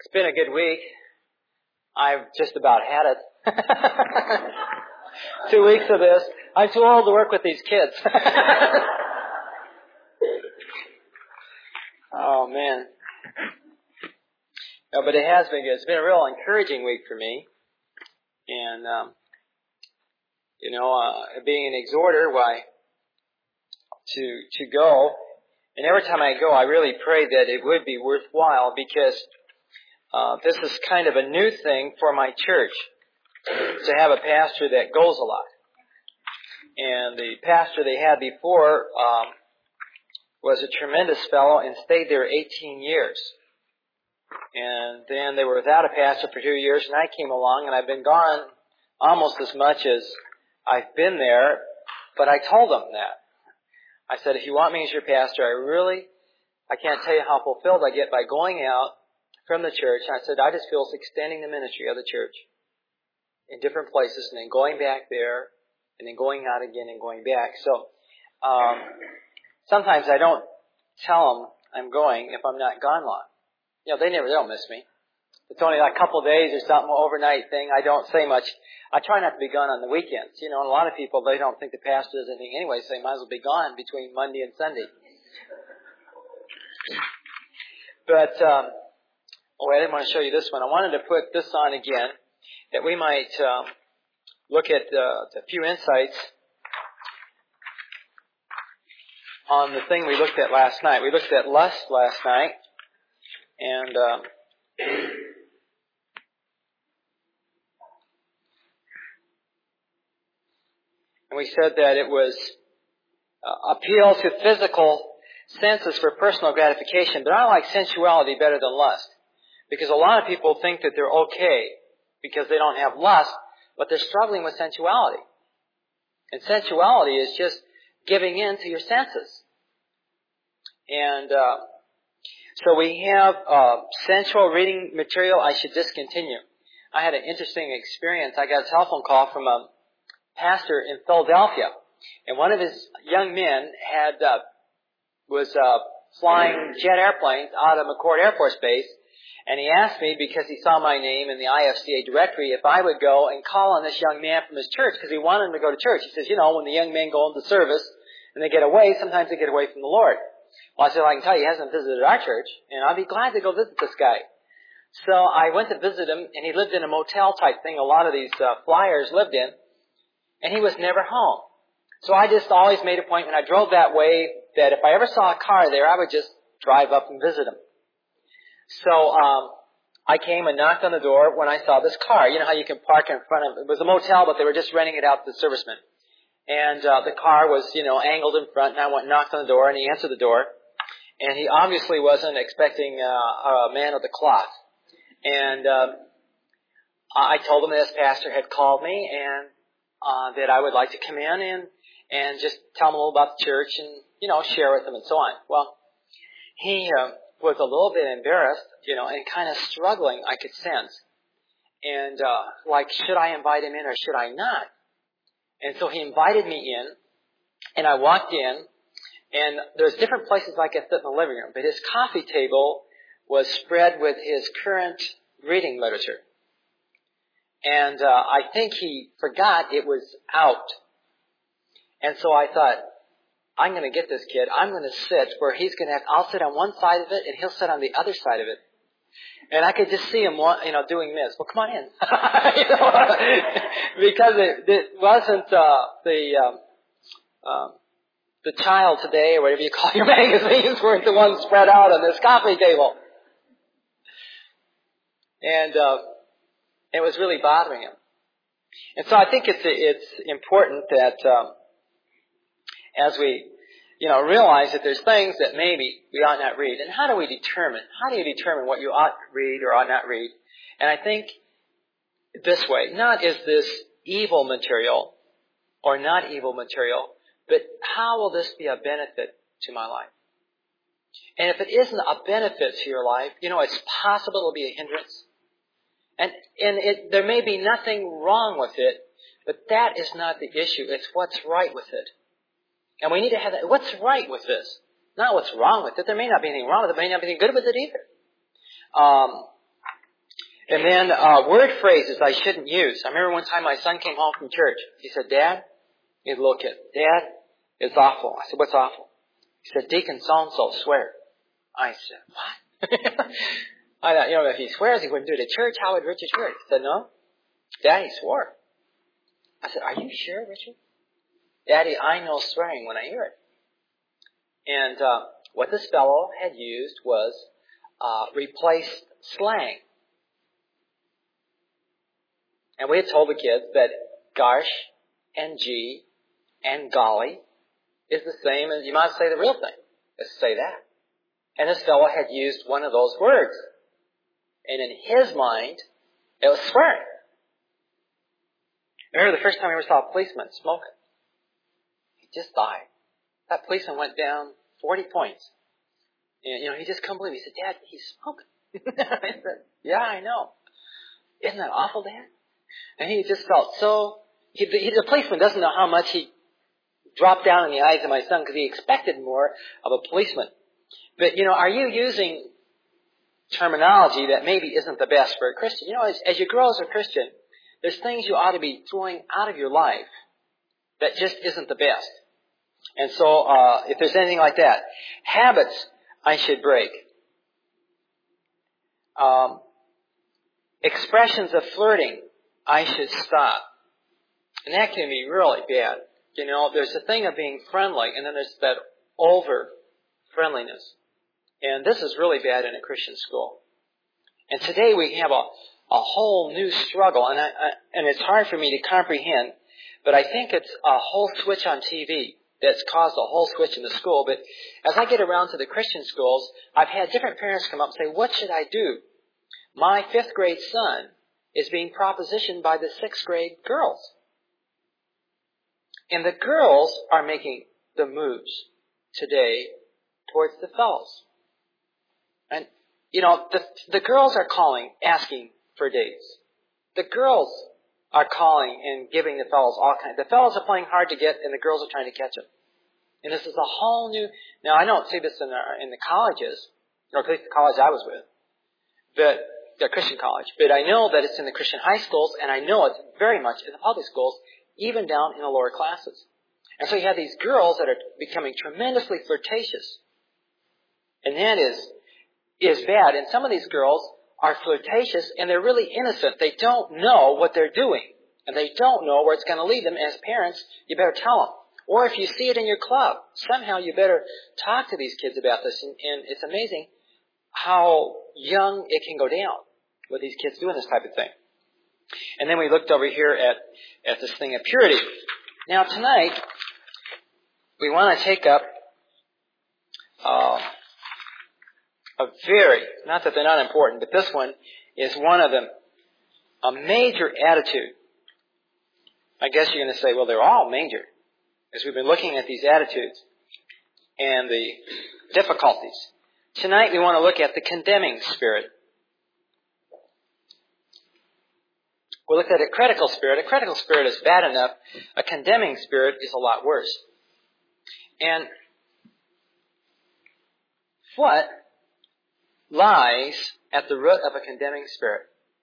It's been a good week. I've just about had it. 2 weeks of this. I'm too old to work with these kids. Oh, man. No, but it has been good. It's been a real encouraging week for me. And, being an exhorter, to go. And every time I go, I really pray that it would be worthwhile because this is kind of a new thing for my church, to have a pastor that goes a lot. And the pastor they had before was a tremendous fellow and stayed there 18 years. And then they were without a pastor for 2 years, and I came along, and I've been gone almost as much as I've been there, but I told them that. I said, if you want me as your pastor, I can't tell you how fulfilled I get by going out from the church. And I said, I just feel it's extending the ministry of the church in different places, and then going back there, and then going out again and going back. So sometimes I don't tell them I'm going if I'm not gone long. They'll miss me. It's only like a couple of days or something, overnight thing. I don't say much. I try not to be gone on the weekends. And a lot of people, they don't think the pastor does anything anyway, so they might as well be gone between Monday and Sunday. But, I didn't want to show you this one. I wanted to put this on again, that we might look at a few insights on the thing we looked at last night. We looked at lust last night, and we said that it was appeal to physical senses for personal gratification, but I like sensuality better than lust, because a lot of people think that they're okay because they don't have lust, but they're struggling with sensuality. And sensuality is just giving in to your senses. And so we have sensual reading material I should discontinue. I had an interesting experience. I got a telephone call from a pastor in Philadelphia, and one of his young men was flying jet airplanes out of McCord Air Force Base, and he asked me, because he saw my name in the IFCA directory, if I would go and call on this young man from his church, because he wanted him to go to church. He says, when the young men go into service and they get away, sometimes they get away from the Lord. Well, I said, I can tell you, he hasn't visited our church, and I'd be glad to go visit this guy. So I went to visit him, and he lived in a motel type thing a lot of these flyers lived in, and he was never home. So I just always made a point when I drove that way that if I ever saw a car there, I would just drive up and visit him. So I came and knocked on the door when I saw this car. You know how you can park in front of it. It was a motel, but they were just renting it out to the servicemen. And the car was, angled in front, and I went and knocked on the door, and he answered the door. And he obviously wasn't expecting a man with a cloth. And I told him this pastor had called me, and that I would like to come in and just tell him a little about the church and, share with him and so on. Well, he was a little bit embarrassed, and kind of struggling, I could sense. And should I invite him in or should I not? And so he invited me in, and I walked in, and there's different places I could sit in the living room, but his coffee table was spread with his current reading literature. And I think he forgot it was out. And so I thought, I'm going to get this kid. I'm going to sit where I'll sit on one side of it, and he'll sit on the other side of it. And I could just see him, doing this. Well, come on in. Because it wasn't the Child Today, or whatever you call your magazines, weren't the ones spread out on this coffee table. And it was really bothering him. And so I think it's important that as we realize that there's things that maybe we ought not read. And how do you determine what you ought to read or ought not read? And I think this way, not is this evil material or not evil material, but how will this be a benefit to my life? And if it isn't a benefit to your life, it's possible it'll be a hindrance. And there may be nothing wrong with it, but that is not the issue. It's what's right with it. And we need to have that. What's right with this? Not what's wrong with it. There may not be anything wrong with it. There may not be anything good with it either. And then word phrases I shouldn't use. I remember one time my son came home from church. He said, Dad, he's a little kid, Dad, it's awful. I said, what's awful? He said, Deacon so-and-so swear. I said, what? I thought, if he swears, he wouldn't do it at church. How would Richard swear? He said, no. Daddy swore. I said, are you sure, Richard? Daddy, I know swearing when I hear it. And what this fellow had used was replaced slang. And we had told the kids that gosh and gee and golly is the same as, you might say the real thing. Let's say that. And this fellow had used one of those words. And in his mind, it was swearing. I remember the first time I ever saw a policeman smoking. He just died. That policeman went down 40 points. And, he just couldn't believe it. He said, Dad, he's smoking. I said, yeah, I know. Isn't that awful, Dad? And he just felt so... the policeman doesn't know how much he dropped down in the eyes of my son because he expected more of a policeman. But, are you using terminology that maybe isn't the best for a Christian? As you grow as a Christian, there's things you ought to be throwing out of your life that just isn't the best. And so, if there's anything like that, habits I should break. Expressions of flirting I should stop. And that can be really bad. There's a thing of being friendly, and then there's that over-friendliness. And this is really bad in a Christian school. And today we have a whole new struggle, and it's hard for me to comprehend, but I think it's a whole switch on TV that's caused a whole switch in the school. But as I get around to the Christian schools, I've had different parents come up and say, what should I do? My 5th grade son is being propositioned by the 6th grade girls. And the girls are making the moves today towards the fellows. And, the girls are calling, asking for dates. The girls are calling and giving the fellows all kinds. The fellows are playing hard to get, and the girls are trying to catch them. And this is a whole new... Now, I don't see this in the colleges, or at least the college I was with, but the Christian college. But I know that it's in the Christian high schools, and I know it's very much in the public schools, even down in the lower classes. And so you have these girls that are becoming tremendously flirtatious. And that is bad. And some of these girls are flirtatious, and they're really innocent. They don't know what they're doing. And they don't know where it's going to lead them. As parents, you better tell them. Or if you see it in your club, somehow you better talk to these kids about this. And it's amazing how young it can go down with these kids doing this type of thing. And then we looked over here at this thing of purity. Now tonight, we want to take up a very, not that they're not important, but this one is one of them, a major attitude. I guess you're going to say, well, they're all major, as we've been looking at these attitudes and the difficulties. Tonight we want to look at the condemning spirit. We looked at a critical spirit. A critical spirit is bad enough. A condemning spirit is a lot worse. And what lies at the root of a condemning spirit?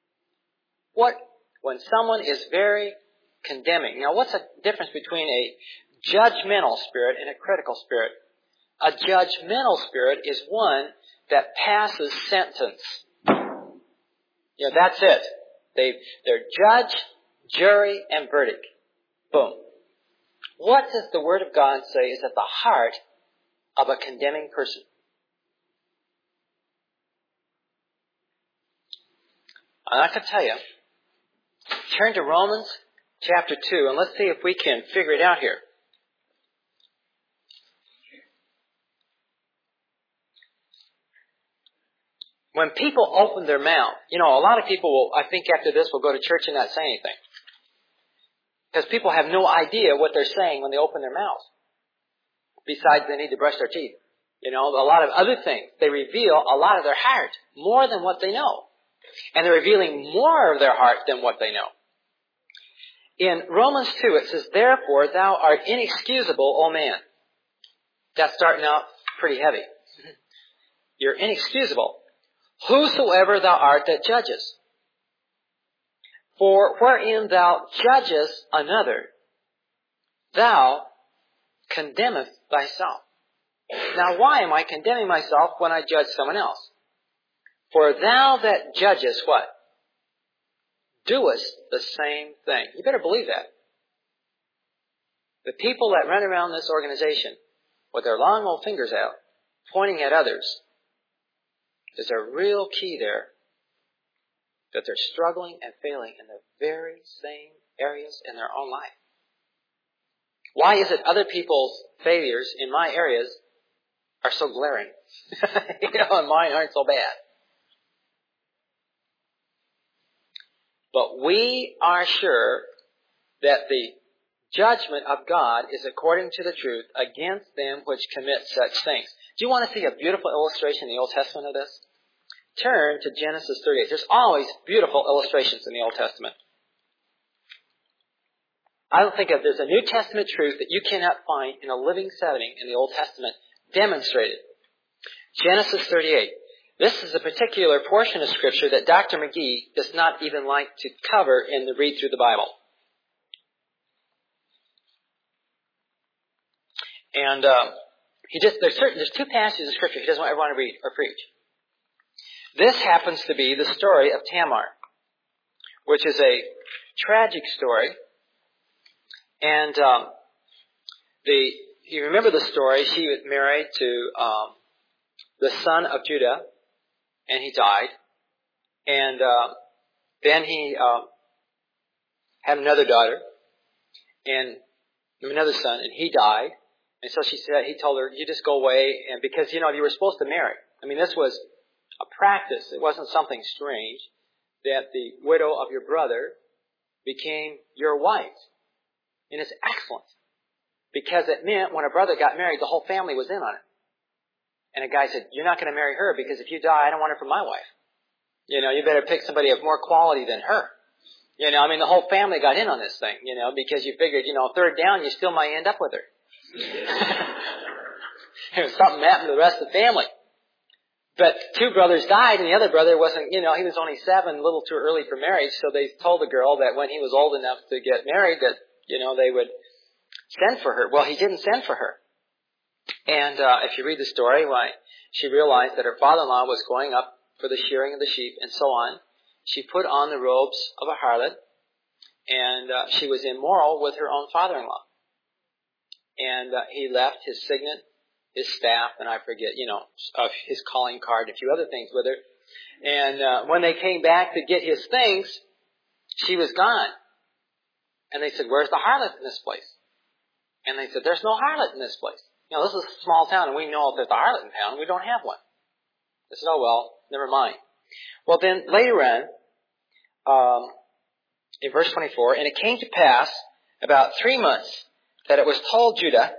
When someone is very condemning. Now, what's the difference between a judgmental spirit and a critical spirit? A judgmental spirit is one that passes sentence. That's it. They're judge, jury, and verdict. Boom. What does the Word of God say is at the heart of a condemning person? I can tell you. Turn to Romans chapter 2, and let's see if we can figure it out here. When people open their mouth, a lot of people will, I think after this, will go to church and not say anything. Because people have no idea what they're saying when they open their mouths. Besides, they need to brush their teeth. A lot of other things. They reveal a lot of their heart, more than what they know. And they're revealing more of their heart than what they know. In Romans 2, it says, therefore, thou art inexcusable, O man. That's starting out pretty heavy. You're inexcusable. Whosoever thou art that judges. For wherein thou judgest another, thou condemnest thyself. Now why am I condemning myself when I judge someone else? For thou that judgest what? Doest the same thing. You better believe that. The people that run around this organization with their long old fingers out, pointing at others, there's a real key there that they're struggling and failing in the very same areas in their own life. Why is it other people's failures in my areas are so glaring? And mine aren't so bad. But we are sure that the judgment of God is according to the truth against them which commit such things. Do you want to see a beautiful illustration in the Old Testament of this? Turn to Genesis 38. There's always beautiful illustrations in the Old Testament. I don't think there's a New Testament truth that you cannot find in a living setting in the Old Testament demonstrated. Genesis 38. This is a particular portion of Scripture that Dr. McGee does not even like to cover in the read through the Bible. And there's two passages of Scripture he doesn't ever want to read or preach. This happens to be the story of Tamar, which is a tragic story. And you remember the story? She was married to the son of Judah, and he died. And then he had another daughter and another son, and he died. And so he told her, you just go away, and because, you were supposed to marry. I mean, this was a practice. It wasn't something strange that the widow of your brother became your wife. And it's excellent. Because it meant when a brother got married, the whole family was in on it. And a guy said, you're not going to marry her because if you die, I don't want her for my wife. You better pick somebody of more quality than her. The whole family got in on this thing, because you figured, third down, you still might end up with her. Something happened to the rest of the family. But two brothers died, and the other brother wasn't, he was only 7, a little too early for marriage, so they told the girl that when he was old enough to get married, that, they would send for her. Well, he didn't send for her. And if you read the story, she realized that her father-in-law was going up for the shearing of the sheep and so on. She put on the robes of a harlot, and she was immoral with her own father-in-law. And he left his signet, his staff, and I forget, his calling card, a few other things with her. And when they came back to get his things, she was gone. And they said, where's the harlot in this place? And they said, there's no harlot in this place. This is a small town, and we know if there's a harlot in town. We don't have one. They said, oh, well, never mind. Well, then later on, in verse 24, and it came to pass about 3 months that it was told Judah,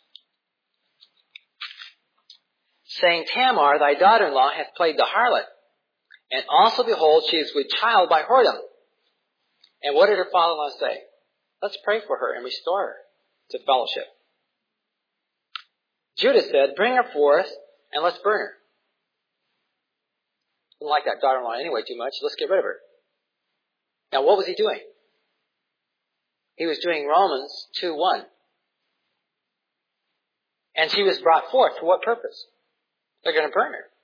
saying, Tamar, thy daughter-in-law, hath played the harlot, and also, behold, she is with child by whoredom. And what did her father-in-law say? Let's pray for her and restore her to fellowship. Judah said, bring her forth, and let's burn her. Didn't like that daughter-in-law anyway too much. Let's get rid of her. Now, what was he doing? He was doing Romans 2:1. And she was brought forth. For what purpose? They're going to burn her.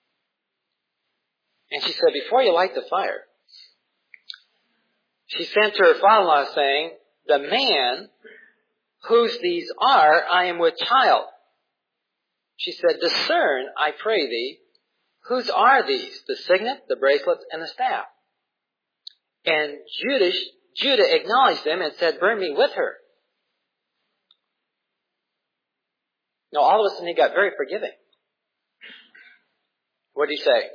And she said, before you light the fire, she sent to her father-in-law saying, the man whose these are, I am with child. She said, discern, I pray thee, whose are these? The signet, the bracelets, and the staff. And Judah acknowledged them and said, burn me with her. Now, all of a sudden, he got very forgiving. What did he say?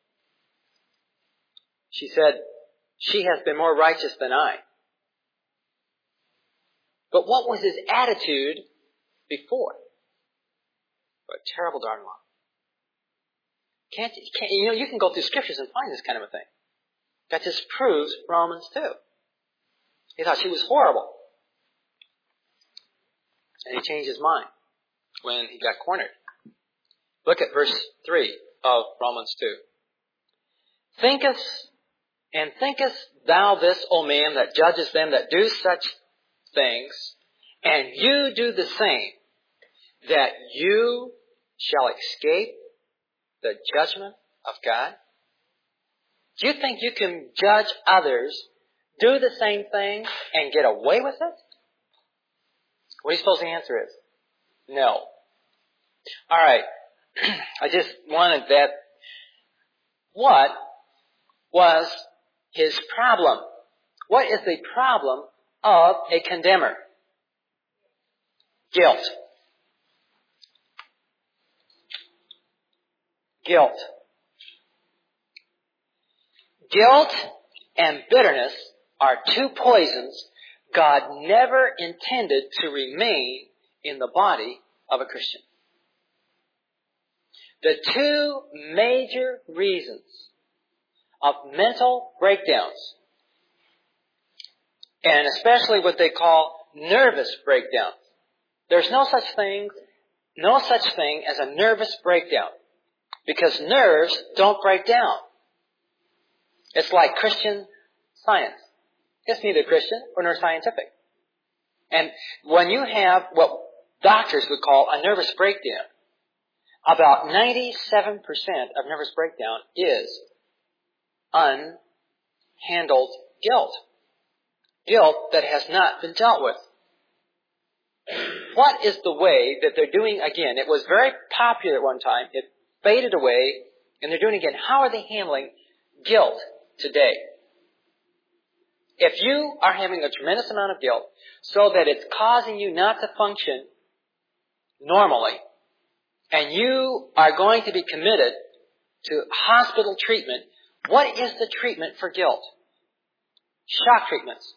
She said, she has been more righteous than I. But what was his attitude before? What a terrible daughter-in-law. You can go through scriptures and find this kind of a thing. That just proves Romans 2. He thought she was horrible. And he changed his mind when he got cornered. Look at verse 3 of Romans 2. Thinkest And thinkest thou this, O man, that judgest them that do such things, and you do the same, that you shall escape the judgment of God? Do you think you can judge others, do the same thing, and get away with it? What do you suppose the answer is? No. All right. I just wanted that. What was his problem? What is the problem of a condemner? Guilt. Guilt. Guilt and bitterness are two poisons God never intended to remain in the body of a Christian. The two major reasons of mental breakdowns, and especially what they call nervous breakdowns. There's no such thing as a nervous breakdown, because nerves don't break down. It's like Christian science. It's neither Christian nor scientific. And when you have what doctors would call a nervous breakdown, about 97% of nervous breakdown is unhandled guilt. Guilt that has not been dealt with. What is the way that they're doing again? It was very popular at one time. It faded away, and they're doing it again. How are they handling guilt today? If you are having a tremendous amount of guilt so that it's causing you not to function normally, and you are going to be committed to hospital treatment, what is the treatment for guilt? Shock treatments.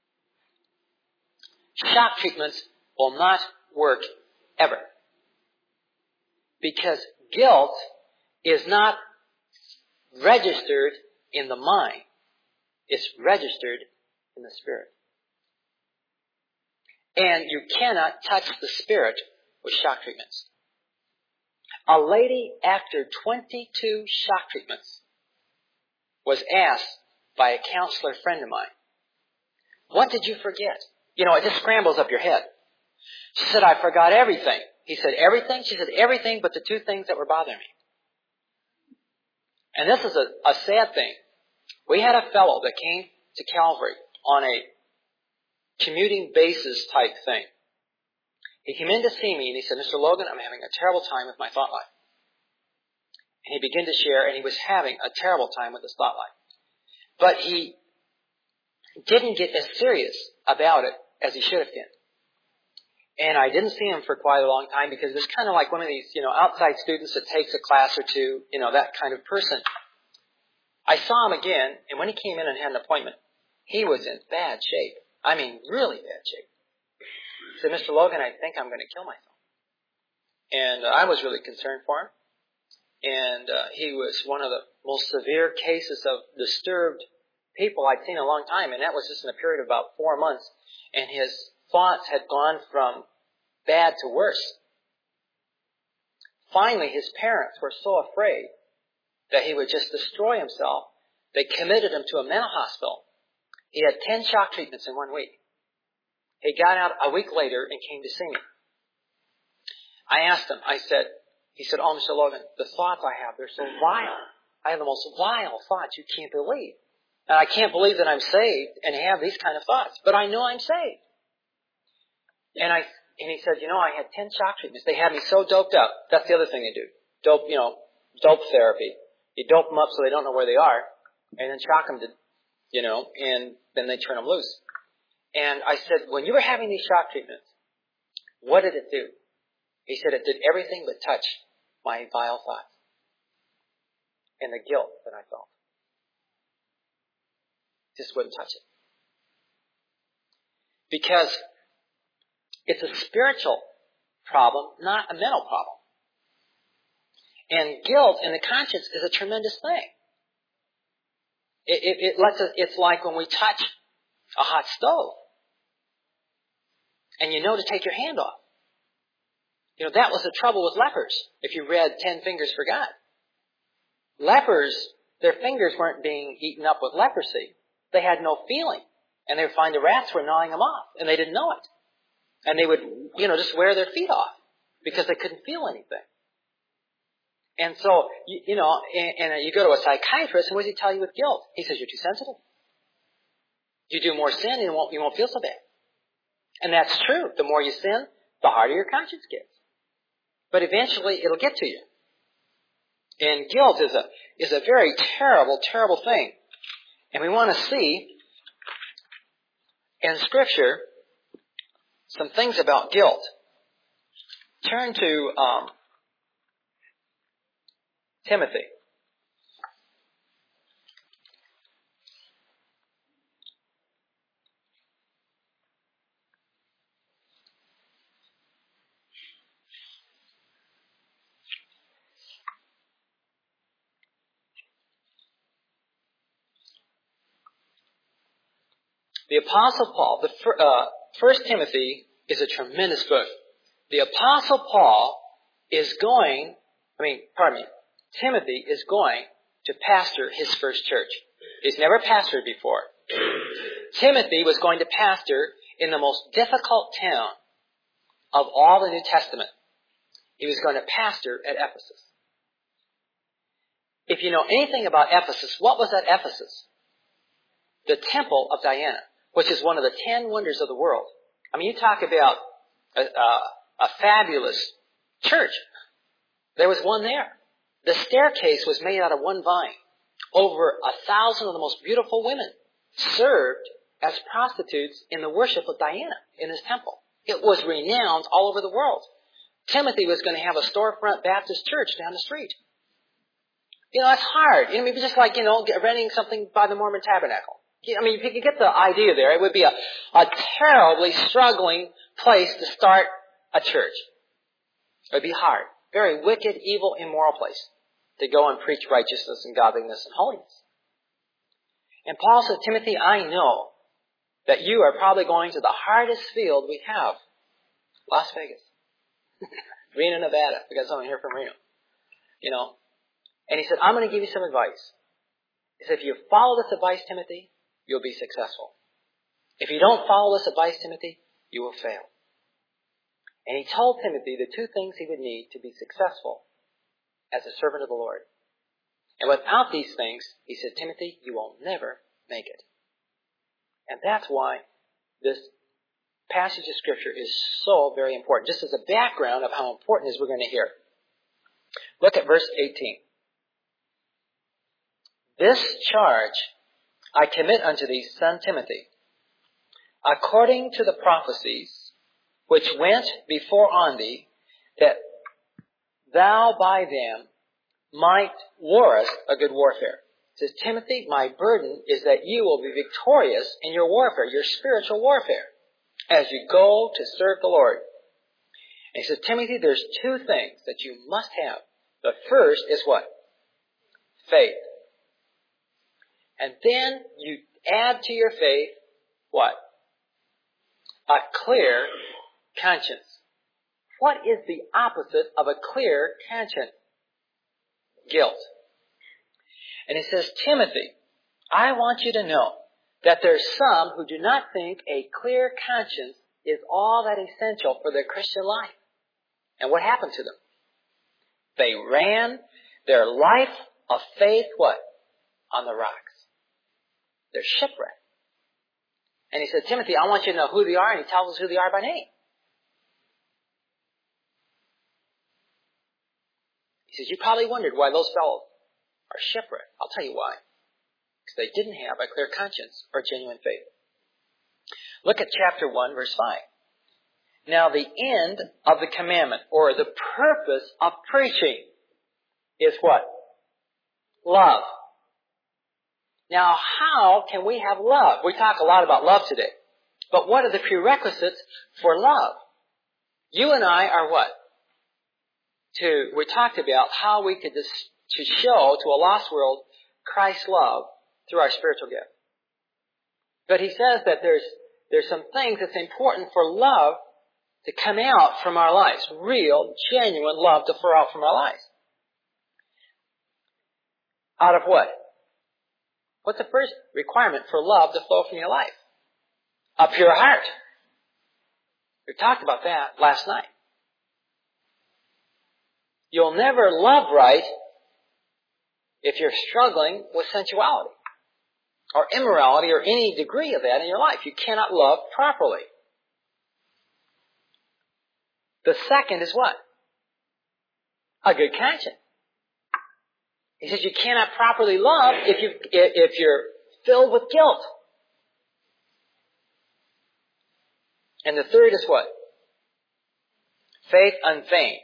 Shock treatments will not work ever. Because guilt is not registered in the mind. It's registered in the spirit. And you cannot touch the spirit with shock treatments. A lady, after 22 shock treatments, was asked by a counselor friend of mine, "What did you forget?" You know, it just scrambles up your head. She said, "I forgot everything." He said, "Everything?" She said, "Everything but the two things that were bothering me." And this is a sad thing. We had a fellow that came to Calvary on a commuting basis type thing. He came in to see me and he said, "Mr. Logan, I'm having a terrible time with my thought life." And he began to share, and he was having a terrible time with his thought life. But he didn't get as serious about it as he should have been. And I didn't see him for quite a long time because it was kind of like one of these, outside students that takes a class or two, that kind of person. I saw him again, and when he came in and had an appointment, he was in bad shape. I mean, really bad shape. He said, "Mr. Logan, I think I'm going to kill myself." And I was really concerned for him. And he was one of the most severe cases of disturbed people I'd seen in a long time. And that was just in a period of about 4 months. And his thoughts had gone from bad to worse. Finally, his parents were so afraid that he would just destroy himself, they committed him to a mental hospital. He had 10 shock treatments in 1 week. He got out a week later and came to see me. I asked him, he said, "Oh, Mr. Logan, the thoughts I have, they're so vile. I have the most vile thoughts you can't believe. And I can't believe that I'm saved and have these kind of thoughts, but I know I'm saved." And he said, "I had 10 shock treatments. They had me so doped up." That's the other thing they do. Dope therapy. You dope them up so they don't know where they are, and then shock them and then they turn them loose. And I said, "When you were having these shock treatments, what did it do?" He said, "It did everything but touch my vile thoughts and the guilt that I felt. Just wouldn't touch it." Because it's a spiritual problem, not a mental problem. And guilt in the conscience is a tremendous thing. It lets us, it's like when we touch a hot stove and to take your hand off. That was the trouble with lepers. If you read 10 Fingers for God. Lepers their fingers weren't being eaten up with leprosy. They had no feeling. And they would find the rats were gnawing them off, and they didn't know it. And they would, just wear their feet off because they couldn't feel anything. And so, you go to a psychiatrist, and what does he tell you with guilt? He says, you're too sensitive. You do more sin, and you won't feel so bad. And that's true. The more you sin, the harder your conscience gets. But eventually, it'll get to you. And guilt is a very terrible, terrible thing. And we want to see in Scripture some things about guilt. Turn to Timothy. The Apostle Paul, First Timothy is a tremendous book. The Apostle Paul Timothy is going to pastor his first church. He's never pastored before. Timothy was going to pastor in the most difficult town of all the New Testament. He was going to pastor at Ephesus. If you know anything about Ephesus, what was at Ephesus? The temple of Diana, which is one of the 10 wonders of the world. I mean, you talk about a fabulous church. There was one there. The staircase was made out of one vine. Over 1,000 of the most beautiful women served as prostitutes in the worship of Diana in this temple. It was renowned all over the world. Timothy was going to have a storefront Baptist church down the street. It's hard. Maybe just like, renting something by the Mormon Tabernacle. I mean, if you get the idea there, it would be a terribly struggling place to start a church. It would be hard. Very wicked, evil, immoral place to go and preach righteousness and godliness and holiness. And Paul said, Timothy, I know that you are probably going to the hardest field we have, Las Vegas. Reno, Nevada. We got someone here from Reno. And he said, I'm going to give you some advice. He said, if you follow this advice, Timothy, you'll be successful. If you don't follow this advice, Timothy, you will fail. And he told Timothy the 2 things he would need to be successful as a servant of the Lord. And without these things, he said, Timothy, you will never make it. And that's why this passage of Scripture is so very important. Just as a background of how important it is, we're going to hear. Look at verse 18. This charge I commit unto thee, son Timothy, according to the prophecies which went before on thee, that thou by them might warrest a good warfare. It says, Timothy, my burden is that you will be victorious in your warfare, your spiritual warfare, as you go to serve the Lord. And he said, Timothy, there's 2 things that you must have. The first is what? Faith. And then you add to your faith what? A clear conscience. What is the opposite of a clear conscience? Guilt. And he says, Timothy, I want you to know that there's some who do not think a clear conscience is all that essential for their Christian life. And what happened to them? They ran their life of faith, what? On the rocks. They're shipwrecked. And he said, Timothy, I want you to know who they are, and he tells us who they are by name. He says, you probably wondered why those fellows are shipwrecked. I'll tell you why. Because they didn't have a clear conscience or genuine faith. Look at chapter 1, verse 5. Now the end of the commandment, or the purpose of preaching, is what? Love. Now, how can we have love? We talk a lot about love today. But what are the prerequisites for love? You and I are what? We talked about how we could to show to a lost world Christ's love through our spiritual gift. But he says that there's some things that's important for love to come out from our lives. Real, genuine love to flow out from our lives. Out of what? What's the first requirement for love to flow from your life? A pure heart. We talked about that last night. You'll never love right if you're struggling with sensuality or immorality or any degree of that in your life. You cannot love properly. The second is what? A good conscience. He says you cannot properly love if you're filled with guilt. And the third is what? Faith unfeigned.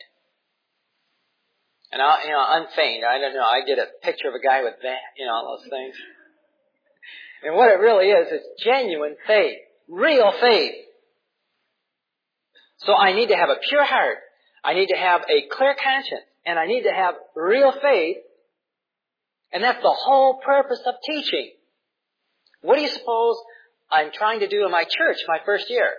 And unfeigned, I don't know, I get a picture of a guy with that, all those things. And what it really is genuine faith. Real faith. So I need to have a pure heart. I need to have a clear conscience. And I need to have real faith. And that's the whole purpose of teaching. What do you suppose I'm trying to do in my church my first year?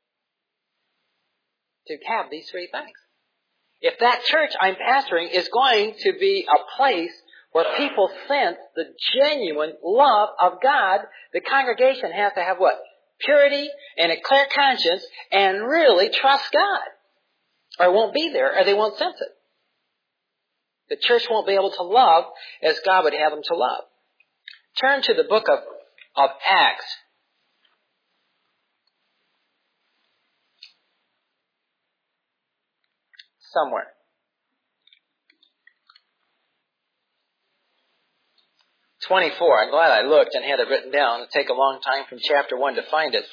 To have these three things. If that church I'm pastoring is going to be a place where people sense the genuine love of God, the congregation has to have what? Purity and a clear conscience and really trust God. Or it won't be there, or they won't sense it. The church won't be able to love as God would have them to love. Turn to the book of Acts. Somewhere. (24). I'm glad I looked and had it written down. It'll take a long time from chapter 1 to find it.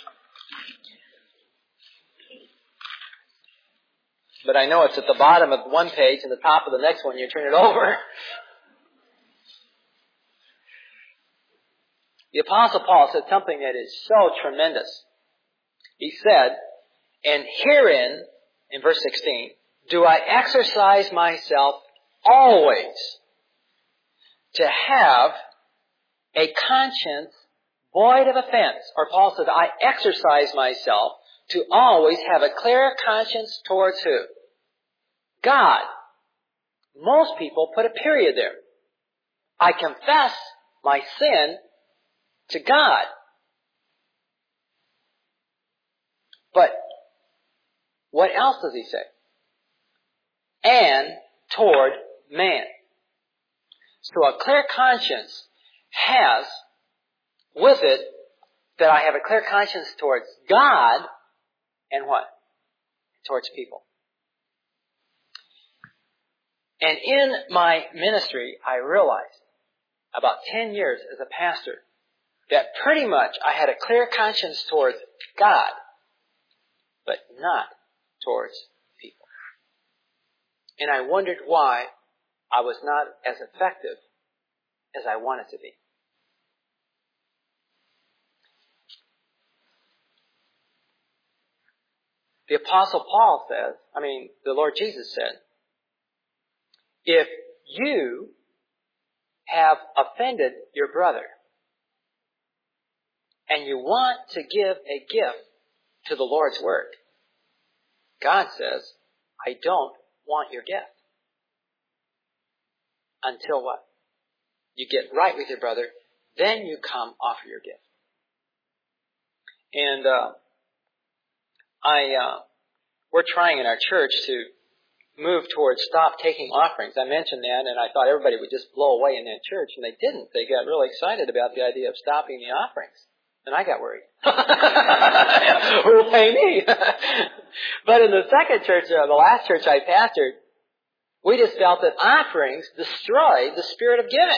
But I know it's at the bottom of one page and the top of the next one. You turn it over. The Apostle Paul said something that is so tremendous. He said, and herein, in verse 16, do I exercise myself always to have a conscience void of offense. Or Paul said, I exercise myself to always have a clear conscience towards who? God. Most people put a period there. I confess my sin to God. But what else does he say? And toward man. So a clear conscience has with it that I have a clear conscience towards God and what? Towards people. And in my ministry, I realized about 10 years as a pastor that pretty much I had a clear conscience towards God, but not towards people. And I wondered why I was not as effective as I wanted to be. The Apostle Paul says, the Lord Jesus said, if you have offended your brother and you want to give a gift to the Lord's work, God says, I don't want your gift. Until what? You get right with your brother, then you come offer your gift. And we're trying in our church to move towards stop taking offerings. I mentioned that, and I thought everybody would just blow away in that church, and they didn't. They got really excited about the idea of stopping the offerings. And I got worried. Who will pay me? But in the second church, the last church I pastored, we just felt that offerings destroyed the spirit of giving.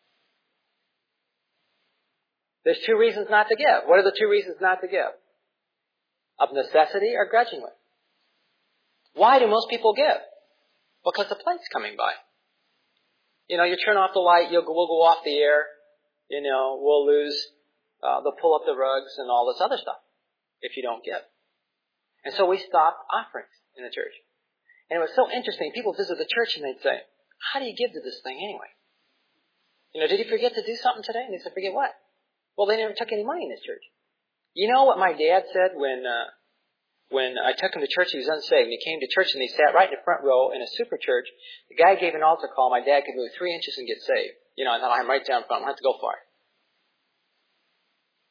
There's two reasons not to give. What are the two reasons not to give? Of necessity or grudgingly. Why do most people give? Because the plate's coming by. You turn off the light, we'll go off the air, we'll lose, they'll pull up the rugs and all this other stuff if you don't give. And so we stopped offerings in the church. And it was so interesting. People visit the church and they'd say, how do you give to this thing anyway? Did you forget to do something today? And they said, forget what? Well, they never took any money in this church. You know what my dad said when I took him to church? He was unsaved. And he came to church and he sat right in the front row in a super church. The guy gave an altar call. My dad could move 3 inches and get saved. I thought, I'm right down front. I don't have to go far.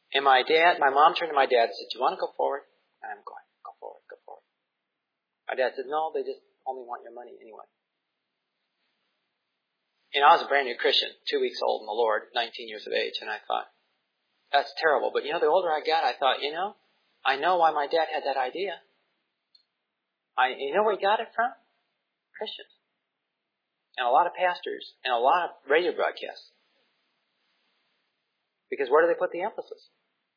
And my mom turned to my dad and said, "Do you want to go forward?" And I'm going, "Go forward, go forward." My dad said, "No, they just only want your money anyway." I was a brand new Christian, 2 weeks old in the Lord, 19 years of age, and I thought, that's terrible. But the older I got, I thought, I know why my dad had that idea. You know where he got it from? Christians. And a lot of pastors, and a lot of radio broadcasts. Because where do they put the emphasis?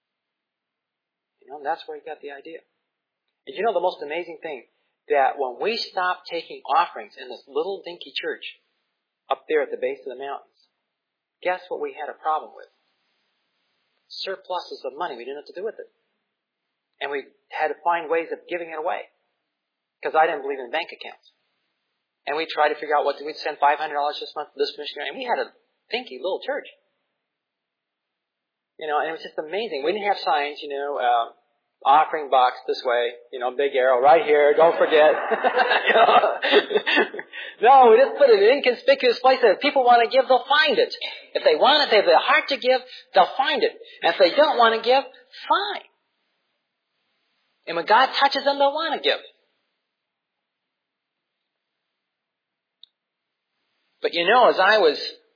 That's where he got the idea. And the most amazing thing, that when we stopped taking offerings in this little dinky church up there at the base of the mountains, guess what we had a problem with? Surpluses of money. We didn't know what to do with it. And we had to find ways of giving it away. Because I didn't believe in bank accounts. And we tried to figure out we'd send $500 this month to this missionary. And we had a dinky little church. And it was just amazing. We didn't have signs, offering box this way, big arrow right here, don't forget. No, we just put it in an inconspicuous place that if people want to give, they'll find it. If they want it, they have the heart to give, they'll find it. And if they don't want to give, fine. And when God touches them, they'll want to give. But as I was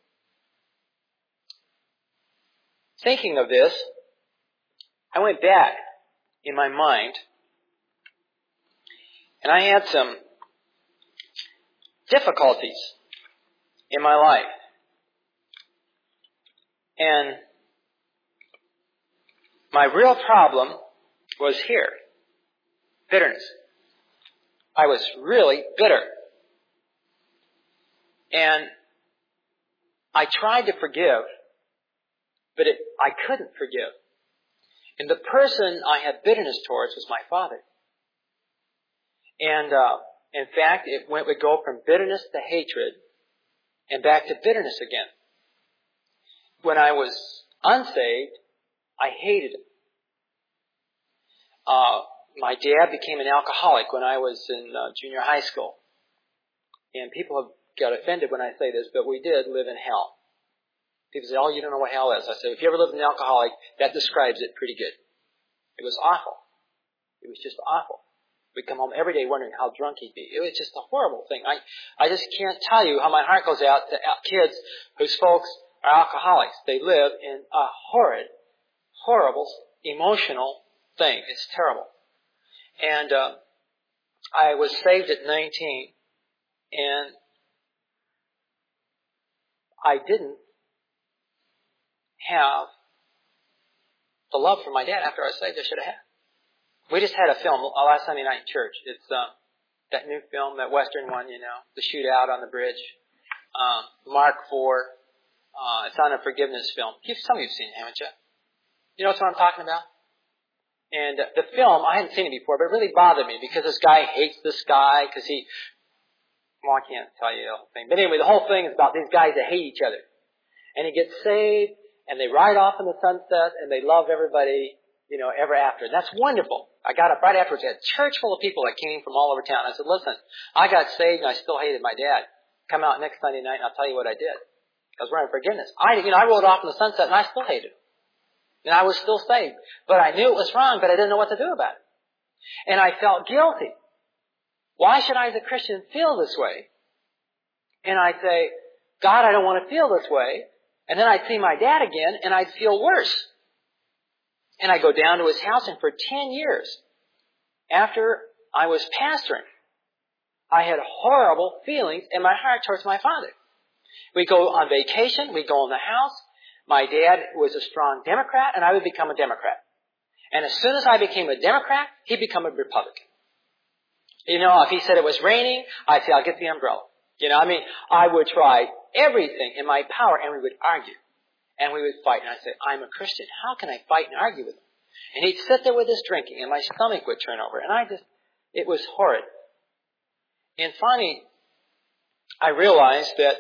thinking of this, I went back in my mind, and I had some difficulties in my life. And my real problem was here. Bitterness. I was really bitter. And I tried to forgive, but I couldn't forgive. And the person I had bitterness towards was my father. And in fact, it would go from bitterness to hatred and back to bitterness again. When I was unsaved, I hated him. My dad became an alcoholic when I was in junior high school. And people have got offended when I say this, but we did live in hell. People say, "Oh, you don't know what hell is." I said, if you ever lived with an alcoholic, that describes it pretty good. It was awful. It was just awful. We'd come home every day wondering how drunk he'd be. It was just a horrible thing. I just can't tell you how my heart goes out to kids whose folks are alcoholics. They live in a horrid, horrible, emotional thing. It's terrible. And I was saved at 19, and I didn't have the love for my dad after I was saved I should have had. We just had a film last Sunday night in church. It's that new film, that Western one, the shootout on the bridge. Mark IV. It's on a forgiveness film. Some of you have seen it, haven't you? You know what I'm talking about? And the film, I hadn't seen it before, but it really bothered me because this guy hates this guy because I can't tell you the whole thing. But anyway, the whole thing is about these guys that hate each other. And he gets saved, and they ride off in the sunset, and they love everybody, ever after. And that's wonderful. I got up right afterwards. I had a church full of people that came from all over town. I said, listen, I got saved, and I still hated my dad. Come out next Sunday night, and I'll tell you what I did. Because we're in forgiveness. I rode off in the sunset, and I still hated him. And I was still saved. But I knew it was wrong, but I didn't know what to do about it. And I felt guilty. Why should I, as a Christian, feel this way? And I'd say, God, I don't want to feel this way. And then I'd see my dad again, and I'd feel worse. And I'd go down to his house, and for 10 years, after I was pastoring, I had horrible feelings in my heart towards my father. We'd go on vacation, we'd go in the house. My dad was a strong Democrat, and I would become a Democrat. And as soon as I became a Democrat, he'd become a Republican. If he said it was raining, I'd say, I'll get the umbrella. I would try everything in my power, and we would argue. And we would fight. And I'd say, I'm a Christian. How can I fight and argue with him? And he'd sit there with his drinking, and my stomach would turn over. And it was horrid. And finally, I realized that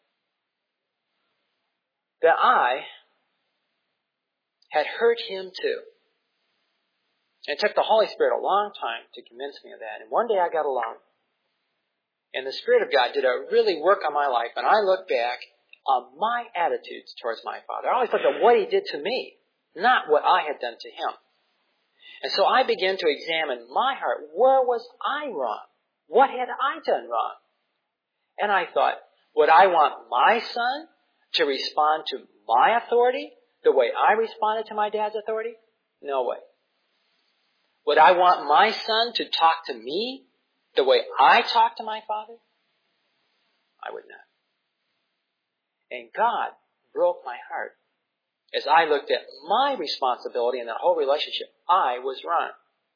I had hurt him too. And it took the Holy Spirit a long time to convince me of that. And one day I got alone, and the Spirit of God did a really work on my life, and I looked back on my attitudes towards my father. I always looked at what he did to me. not what I had done to him. And so I began to examine my heart. Where was I wrong? What had I done wrong? And I thought, would I want my son to respond to my authority the way I responded to my dad's authority? No way. Would I want my son to talk to me the way I talked to my father? I would not. And God broke my heart as I looked at my responsibility in that whole relationship. I was wrong.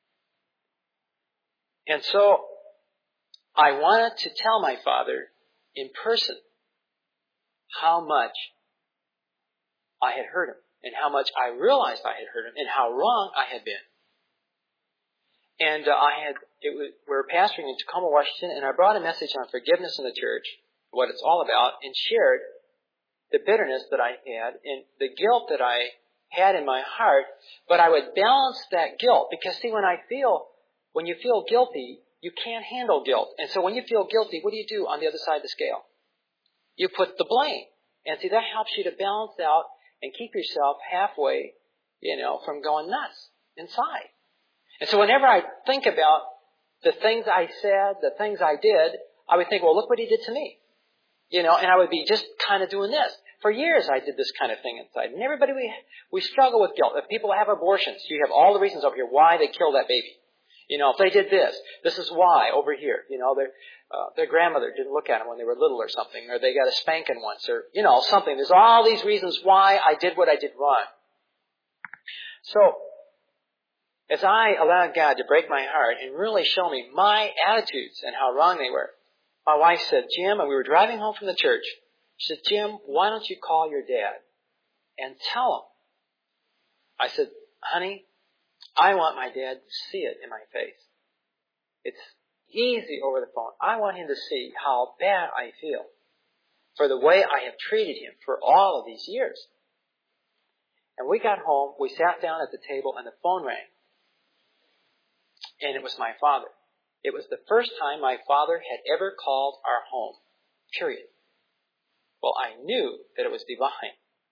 And so I wanted to tell my father in person how much I had hurt him and how much I realized I had hurt him and how wrong I had been. And we were pastoring in Tacoma, Washington, and I brought a message on forgiveness in the church, what it's all about, and shared the bitterness that I had and the guilt that I had in my heart. But I would balance that guilt because, see, when you feel guilty, you can't handle guilt. And so when you feel guilty, what do you do on the other side of the scale? You put the blame. And see, that helps you to balance out and keep yourself halfway, from going nuts inside. And so whenever I think about the things I said, the things I did, I would think, well, look what he did to me. And I would be just kind of doing this. For years I did this kind of thing inside. And everybody, we struggle with guilt. If people have abortions, you have all the reasons over here why they killed that baby. If they did this is why over here. Their grandmother didn't look at them when they were little or something, or they got a spanking once, or, something. There's all these reasons why I did what I did wrong. So, as I allowed God to break my heart and really show me my attitudes and how wrong they were, my wife said, Jim, and we were driving home from the church, she said, Jim, why don't you call your dad and tell him? I said, honey, I want my dad to see it in my face. It's easy over the phone. I want him to see how bad I feel for the way I have treated him for all of these years. And we got home, we sat down at the table, and the phone rang. And it was my father. It was the first time my father had ever called our home. Period. Well, I knew that it was divine.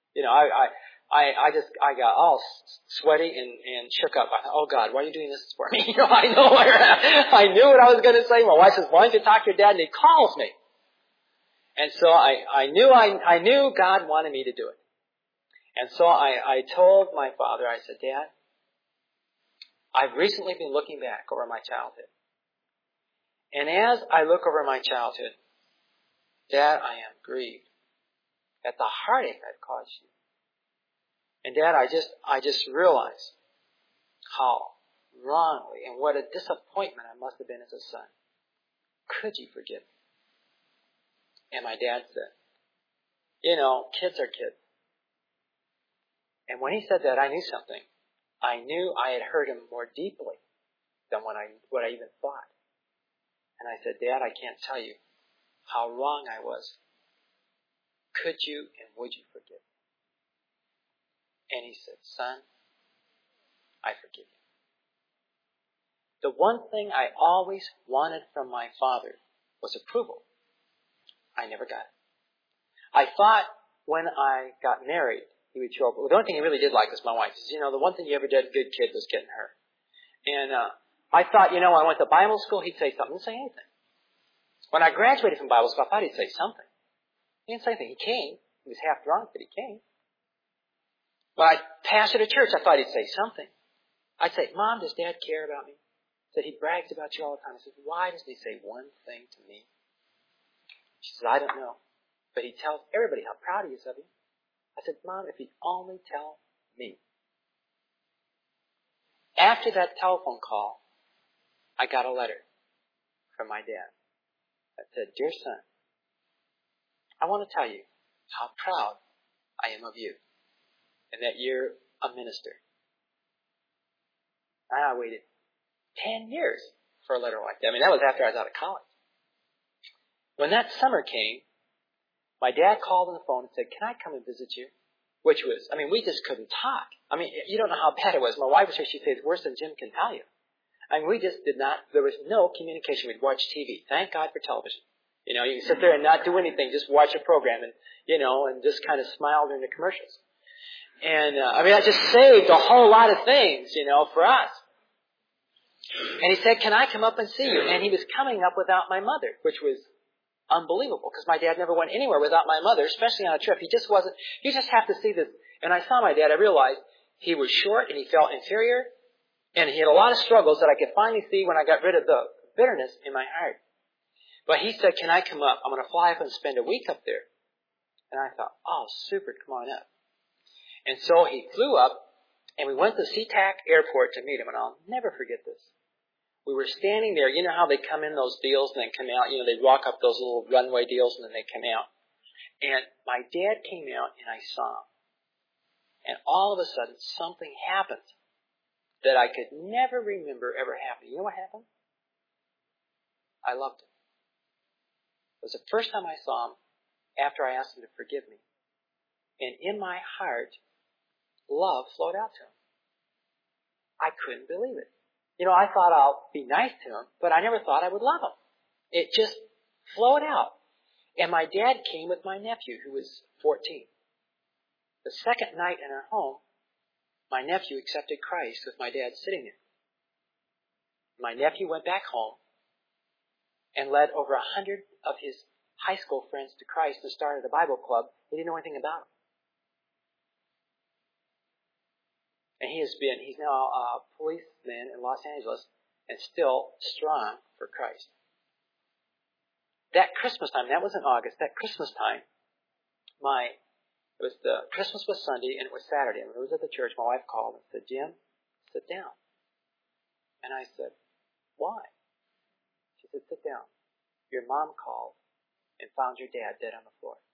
I got all sweaty and shook up. I thought, oh God, why are you doing this for me? I knew what I was going to say. My wife says, why don't you talk to your dad? And he calls me. And so I knew God wanted me to do it. And so I told my father, I said, Dad, I've recently been looking back over my childhood. And as I look over my childhood, Dad, I am grieved at the heartache I've caused you. And Dad, I just realized how wrongly and what a disappointment I must have been as a son. Could you forgive me? And my dad said, kids are kids. And when he said that, I knew something. I knew I had hurt him more deeply than what I even thought. And I said, Dad, I can't tell you how wrong I was. Could you and would you forgive me? And he said, Son, I forgive you. The one thing I always wanted from my father was approval. I never got it. I thought when I got married, he would show up. The only thing he really did like was my wife. He says, the one thing you ever did, good kid, was getting her. And I thought, when I went to Bible school, he'd say something. He didn't say anything. When I graduated from Bible school, I thought he'd say something. He didn't say anything. He came. He was half drunk, but he came. When I pastored a church, I thought he'd say something. I'd say, Mom, does Dad care about me? He said, he brags about you all the time. I said, why doesn't he say one thing to me? She said, I don't know. But he tells everybody how proud he is of you. I said, Mom, if he'd only tell me. After that telephone call, I got a letter from my dad that said, Dear son, I want to tell you how proud I am of you and that you're a minister. And I waited 10 years for a letter like that. That was after I was out of college. When that summer came, my dad called on the phone and said, can I come and visit you? Which was, we just couldn't talk. You don't know how bad it was. My wife was here, she said, it's worse than Jim can tell you. We just did not, there was no communication. We'd watch TV. Thank God for television. You can sit there and not do anything, just watch a program and just kind of smile during the commercials. And, that just saved a whole lot of things, for us. And he said, can I come up and see you? And he was coming up without my mother, which was unbelievable, because my dad never went anywhere without my mother, especially on a trip. You just have to see this. And I saw my dad, I realized he was short and he felt inferior, and he had a lot of struggles that I could finally see when I got rid of the bitterness in my heart. But he said, can I come up? I'm going to fly up and spend a week up there. And I thought, oh, super, come on up. And so he flew up, and we went to SeaTac Airport to meet him, and I'll never forget this. We were standing there. You know how they come in those deals and then come out? They walk up those little runway deals and then they come out. And my dad came out, and I saw him. And all of a sudden, something happened that I could never remember ever happening. You know what happened? I loved him. It was the first time I saw him after I asked him to forgive me. And in my heart, love flowed out to him. I couldn't believe it. I thought I'll be nice to him, but I never thought I would love him. It just flowed out. And my dad came with my nephew, who was 14. The second night in our home, my nephew accepted Christ with my dad sitting there. My nephew went back home and led over 100 of his high school friends to Christ and started a Bible club. They didn't know anything about him. And he's now a policeman in Los Angeles and still strong for Christ. That Christmas time, that was in August, that Christmas time, Christmas was Sunday and it was Saturday. And when I was at the church, my wife called and said, Jim, sit down. And I said, why? She said, sit down. Your mom called and found your dad dead on the floor.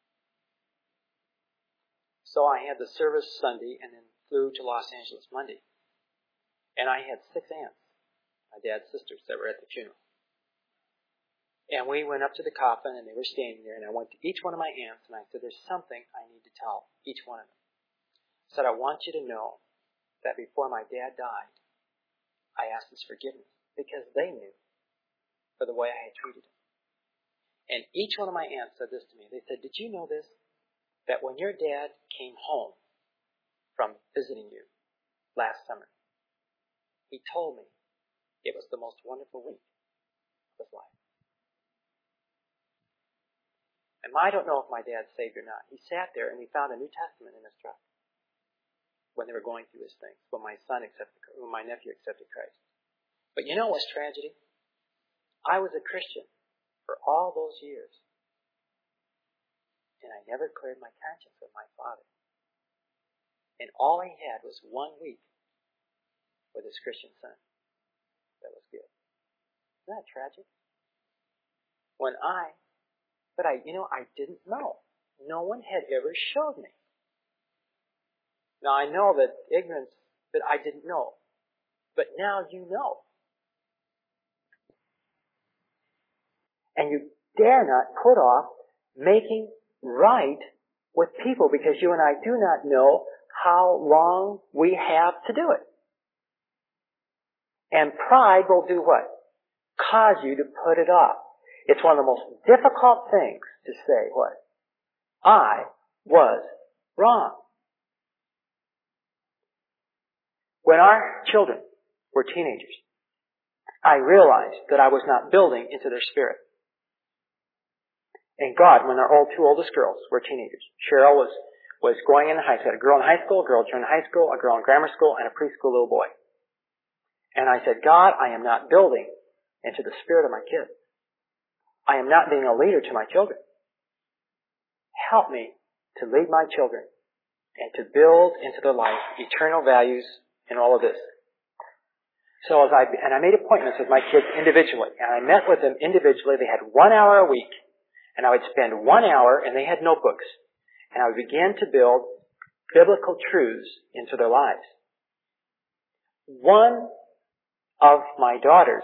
So I had the service Sunday and then flew to Los Angeles Monday. And I had 6 aunts, my dad's sisters, that were at the funeral. And we went up to the coffin, and they were standing there, and I went to each one of my aunts, and I said, there's something I need to tell each one of them. I said, I want you to know that before my dad died, I asked his forgiveness, because they knew for the way I had treated him. And each one of my aunts said this to me. They said, did you know this? That when your dad came home from visiting you last summer, he told me it was the most wonderful week of his life. And I don't know if my dad's saved or not. He sat there and he found a New Testament in his truck when they were going through his things, when my nephew accepted Christ. But you know what's tragedy? I was a Christian for all those years, and I never cleared my conscience with my father. And all he had was 1 week with his Christian son. That was good. Isn't that tragic? I didn't know. No one had ever showed me. Now I know that ignorance, that I didn't know. But now you know. And you dare not put off making right with people, because you and I do not know how long we have to do it. And pride will do what? Cause you to put it off. It's one of the most difficult things to say what? I was wrong. When our children were teenagers, I realized that I was not building into their spirit. And God, when our two oldest girls were teenagers, Cheryl was going into high school. I had a girl in high school, a girl in high school, a girl in grammar school, and a preschool little boy. And I said, God, I am not building into the spirit of my kids. I am not being a leader to my children. Help me to lead my children and to build into their life eternal values and all of this. So I made appointments with my kids individually, and I met with them individually. They had 1 hour a week, and I would spend 1 hour, and they had notebooks, and I would begin to build biblical truths into their lives. One of my daughters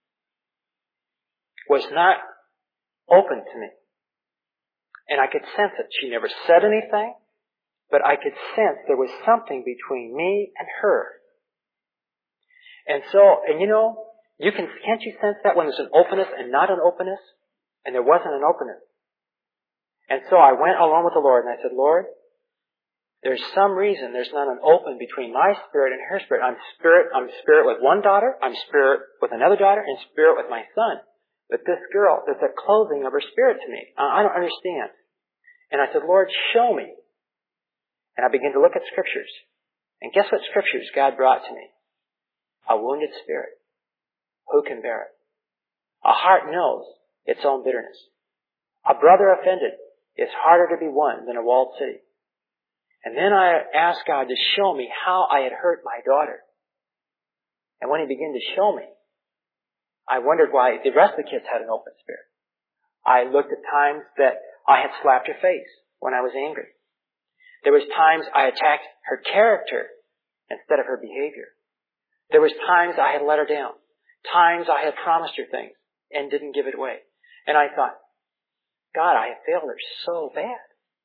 was not open to me, and I could sense it. She never said anything, but I could sense there was something between me and her. And can't you sense that when there's an openness and not an openness? And there wasn't an openness. And so I went along with the Lord and I said, Lord, there's some reason there's not an open between my spirit and her spirit. I'm spirit with one daughter, I'm spirit with another daughter, and spirit with my son. But this girl, there's a closing of her spirit to me. I don't understand. And I said, Lord, show me. And I began to look at scriptures. And guess what scriptures God brought to me? A wounded spirit. Who can bear it? A heart knows its own bitterness. A brother offended is harder to be won than a walled city. And then I asked God to show me how I had hurt my daughter. And when He began to show me, I wondered why the rest of the kids had an open spirit. I looked at times that I had slapped her face when I was angry. There was times I attacked her character instead of her behavior. There was times I had let her down. Times I had promised her things and didn't give it away. And I thought, God, I have failed her so bad.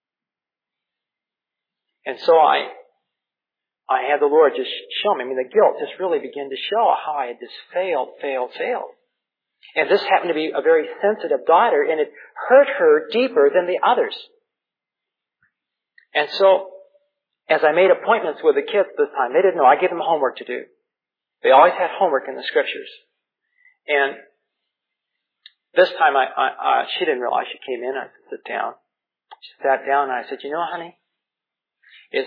And so I had the Lord just show me. I mean, the guilt just really began to show how I had just failed. And this happened to be a very sensitive daughter, and it hurt her deeper than the others. And so, as I made appointments with the kids this time, they didn't know. I gave them homework to do. They always had homework in the scriptures. And this time, she didn't realize she came in. I said, sit down. She sat down, and I said, you know, honey, as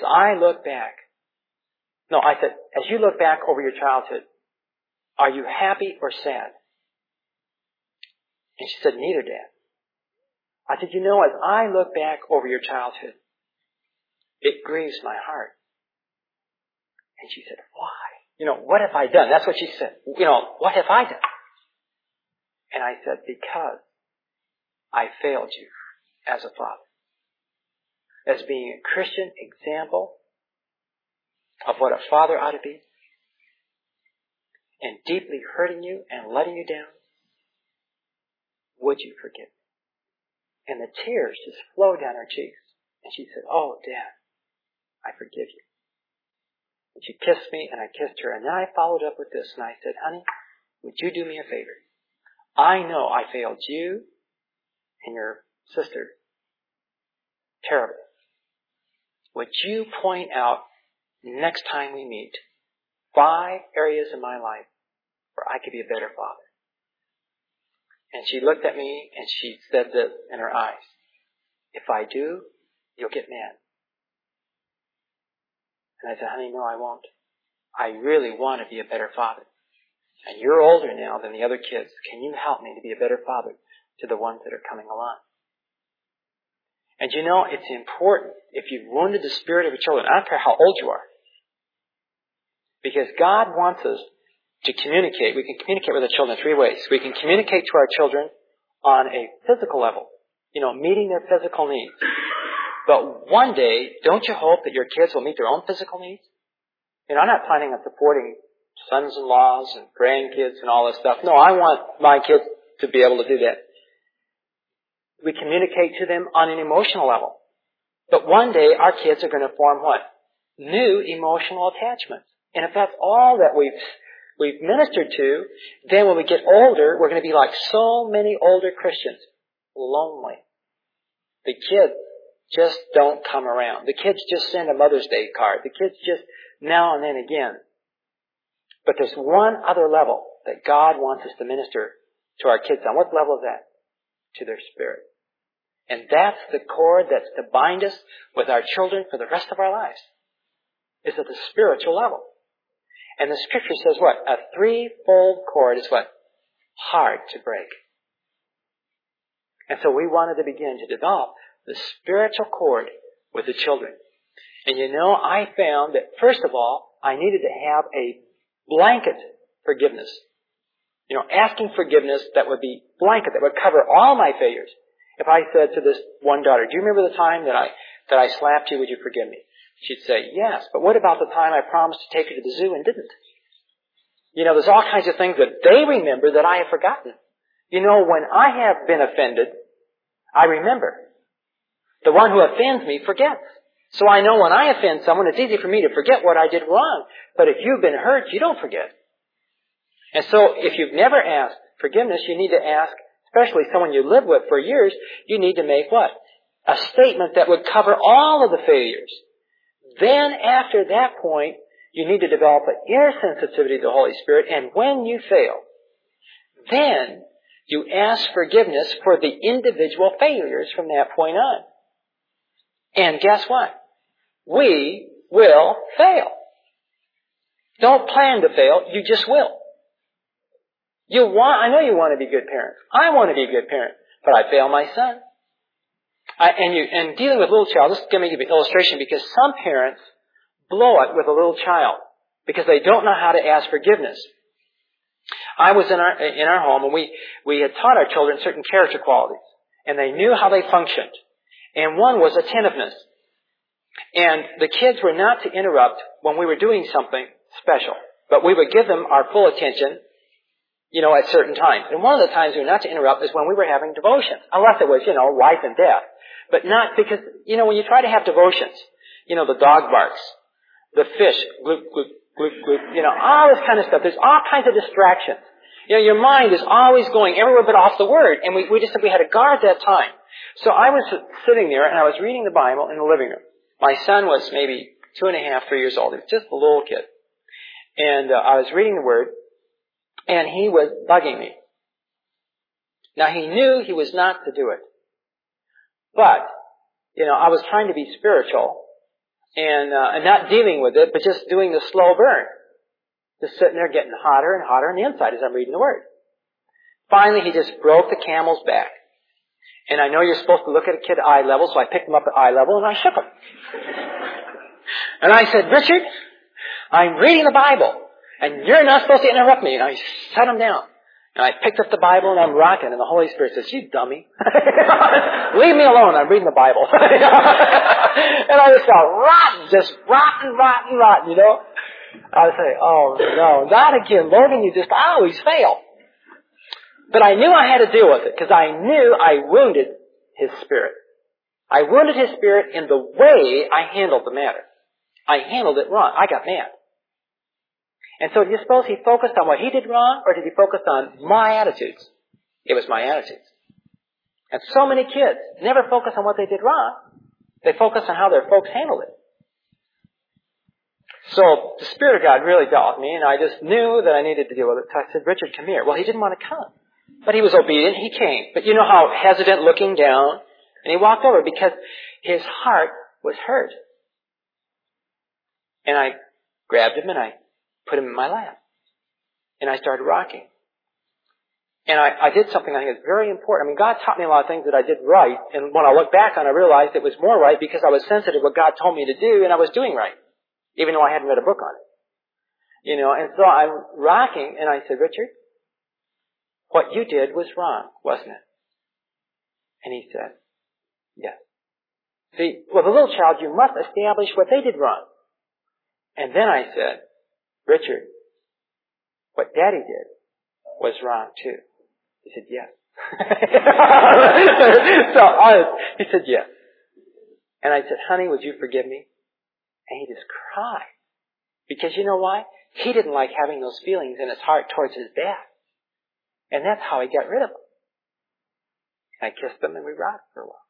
you look back over your childhood, are you happy or sad? And she said, neither, Dad. I said, you know, as I look back over your childhood, it grieves my heart. And she said, why? You know, what have I done? That's what she said. You know, what have I done? And I said, because I failed you as a father. As being a Christian example of what a father ought to be, and deeply hurting you and letting you down, would you forgive me? And the tears just flowed down her cheeks. And she said, oh, Dad, I forgive you. And she kissed me, and I kissed her. And then I followed up with this, and I said, honey, would you do me a favor? I know I failed you and your sister terribly. Would you point out next time we meet 5 areas in my life where I could be a better father? And she looked at me and she said this in her eyes. If I do, you'll get mad. And I said, honey, no, I won't. I really want to be a better father. And you're older now than the other kids. Can you help me to be a better father to the ones that are coming along? And you know, it's important if you've wounded the spirit of your children, I don't care how old you are. Because God wants us to communicate. We can communicate with our children in 3 ways. We can communicate to our children on a physical level, you know, meeting their physical needs. But one day, don't you hope that your kids will meet their own physical needs? You know, I'm not planning on supporting sons-in-laws and grandkids and all this stuff. No, I want my kids to be able to do that. We communicate to them on an emotional level. But one day, our kids are going to form what? New emotional attachments. And if that's all that we've ministered to, then when we get older, we're going to be like so many older Christians. Lonely. The kids just don't come around. The kids just send a Mother's Day card. The kids just now and then again. But there's one other level that God wants us to minister to our kids on. What level is that? To their spirit. And that's the cord that's to bind us with our children for the rest of our lives. Is at the spiritual level. And the scripture says what? A 3-fold cord is what? Hard to break. And so we wanted to begin to develop the spiritual cord with the children. And you know, I found that first of all, I needed to have a blanket forgiveness. You know, asking forgiveness that would be blanket, that would cover all my failures. If I said to this one daughter, do you remember the time that I slapped you? Would you forgive me? She'd say, yes. But what about the time I promised to take her to the zoo and didn't? You know, there's all kinds of things that they remember that I have forgotten. You know, when I have been offended, I remember. The one who offends me forgets. So I know when I offend someone, it's easy for me to forget what I did wrong. But if you've been hurt, you don't forget. And so if you've never asked forgiveness, you need to ask, especially someone you live with for years, you need to make what? A statement that would cover all of the failures. Then after that point, you need to develop an inner sensitivity to the Holy Spirit, and when you fail, then you ask forgiveness for the individual failures from that point on. And guess what? We will fail. Don't plan to fail, you just will. I know you want to be good parents. I want to be a good parent, but I fail my son. And dealing with a little child, this is going to give you an illustration because some parents blow it with a little child because they don't know how to ask forgiveness. I was in our home, and we had taught our children certain character qualities, and they knew how they functioned. And one was attentiveness. And the kids were not to interrupt when we were doing something special, but we would give them our full attention, at certain times. And one of the times we were not to interrupt is when we were having devotions, unless it was, life and death. But not because, when you try to have devotions, the dog barks, the fish, gloop, gloop, gloop, gloop, all this kind of stuff. There's all kinds of distractions. Your mind is always going everywhere but off the Word, and we just simply had to guard that time. So I was sitting there, and I was reading the Bible in the living room. My son was maybe 2.5, 3 years old. He was just a little kid. And I was reading the Word, and he was bugging me. Now, he knew he was not to do it. But, I was trying to be spiritual and not dealing with it, but just doing the slow burn. Just sitting there getting hotter and hotter on the inside as I'm reading the Word. Finally, he just broke the camel's back. And I know you're supposed to look at a kid at eye level, so I picked him up at eye level and I shook him. And I said, Richard, I'm reading the Bible, and you're not supposed to interrupt me. And I set him down. And I picked up the Bible and I'm rocking, and the Holy Spirit says, you dummy. Leave me alone, I'm reading the Bible. And I just got rotten, I would say, oh no, not again. Logan, you just always fail. But I knew I had to deal with it because I knew I wounded his spirit. I wounded his spirit in the way I handled the matter. I handled it wrong. I got mad. And so do you suppose he focused on what he did wrong, or did he focus on my attitudes? It was my attitudes. And so many kids never focus on what they did wrong. They focus on how their folks handled it. So the Spirit of God really dealt with me, and I just knew that I needed to deal with it. So I said, Richard, come here. Well, he didn't want to come. But he was obedient. He came. But you know how hesitant, looking down. And he walked over because his heart was hurt. And I grabbed him and I put him in my lap. And I started rocking. And I did something I think is very important. I mean, God taught me a lot of things that I did right. And when I look back on it, I realized it was more right because I was sensitive to what God told me to do, and I was doing right. Even though I hadn't read a book on it. And so I'm rocking, and I said, Richard, what you did was wrong, wasn't it? And he said, yes. See, with a little child, you must establish what they did wrong. And then I said, Richard, what Daddy did was wrong too. He said, yes. He said, yes. And I said, honey, would you forgive me? And he just cried. Because you know why? He didn't like having those feelings in his heart towards his dad. And that's how he got rid of them. I kissed him and we rocked for a while.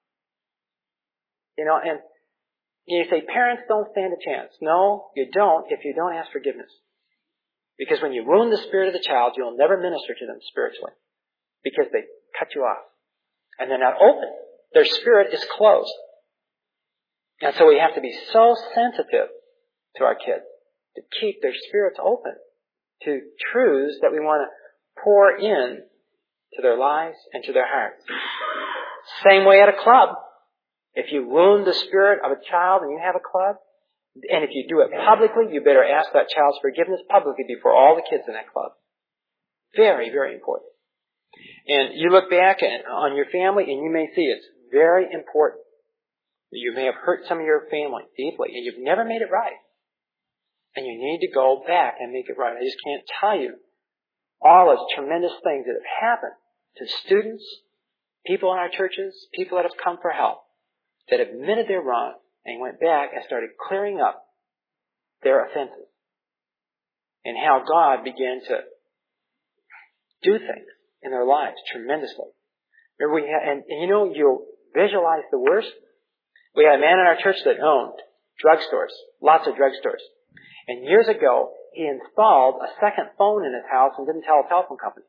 And you say, parents don't stand a chance. No, you don't if you don't ask forgiveness. Because when you wound the spirit of the child, you'll never minister to them spiritually. Because they cut you off. And they're not open. Their spirit is closed. And so we have to be so sensitive to our kids to keep their spirits open to truths that we want to pour in to their lives and to their hearts. Same way at a club. If you wound the spirit of a child and you have a club, and if you do it publicly, you better ask that child's forgiveness publicly before all the kids in that club. Very, very important. And you look back on your family and you may see it's very important. You may have hurt some of your family deeply and you've never made it right. And you need to go back and make it right. I just can't tell you all those tremendous things that have happened to students, people in our churches, people that have come for help, that admitted they're wrong and went back and started clearing up their offenses. And how God began to do things in their lives tremendously. And you'll visualize the worst. We had a man in our church that owned drugstores, lots of drugstores. And years ago, he installed a second phone in his house and didn't tell a telephone company.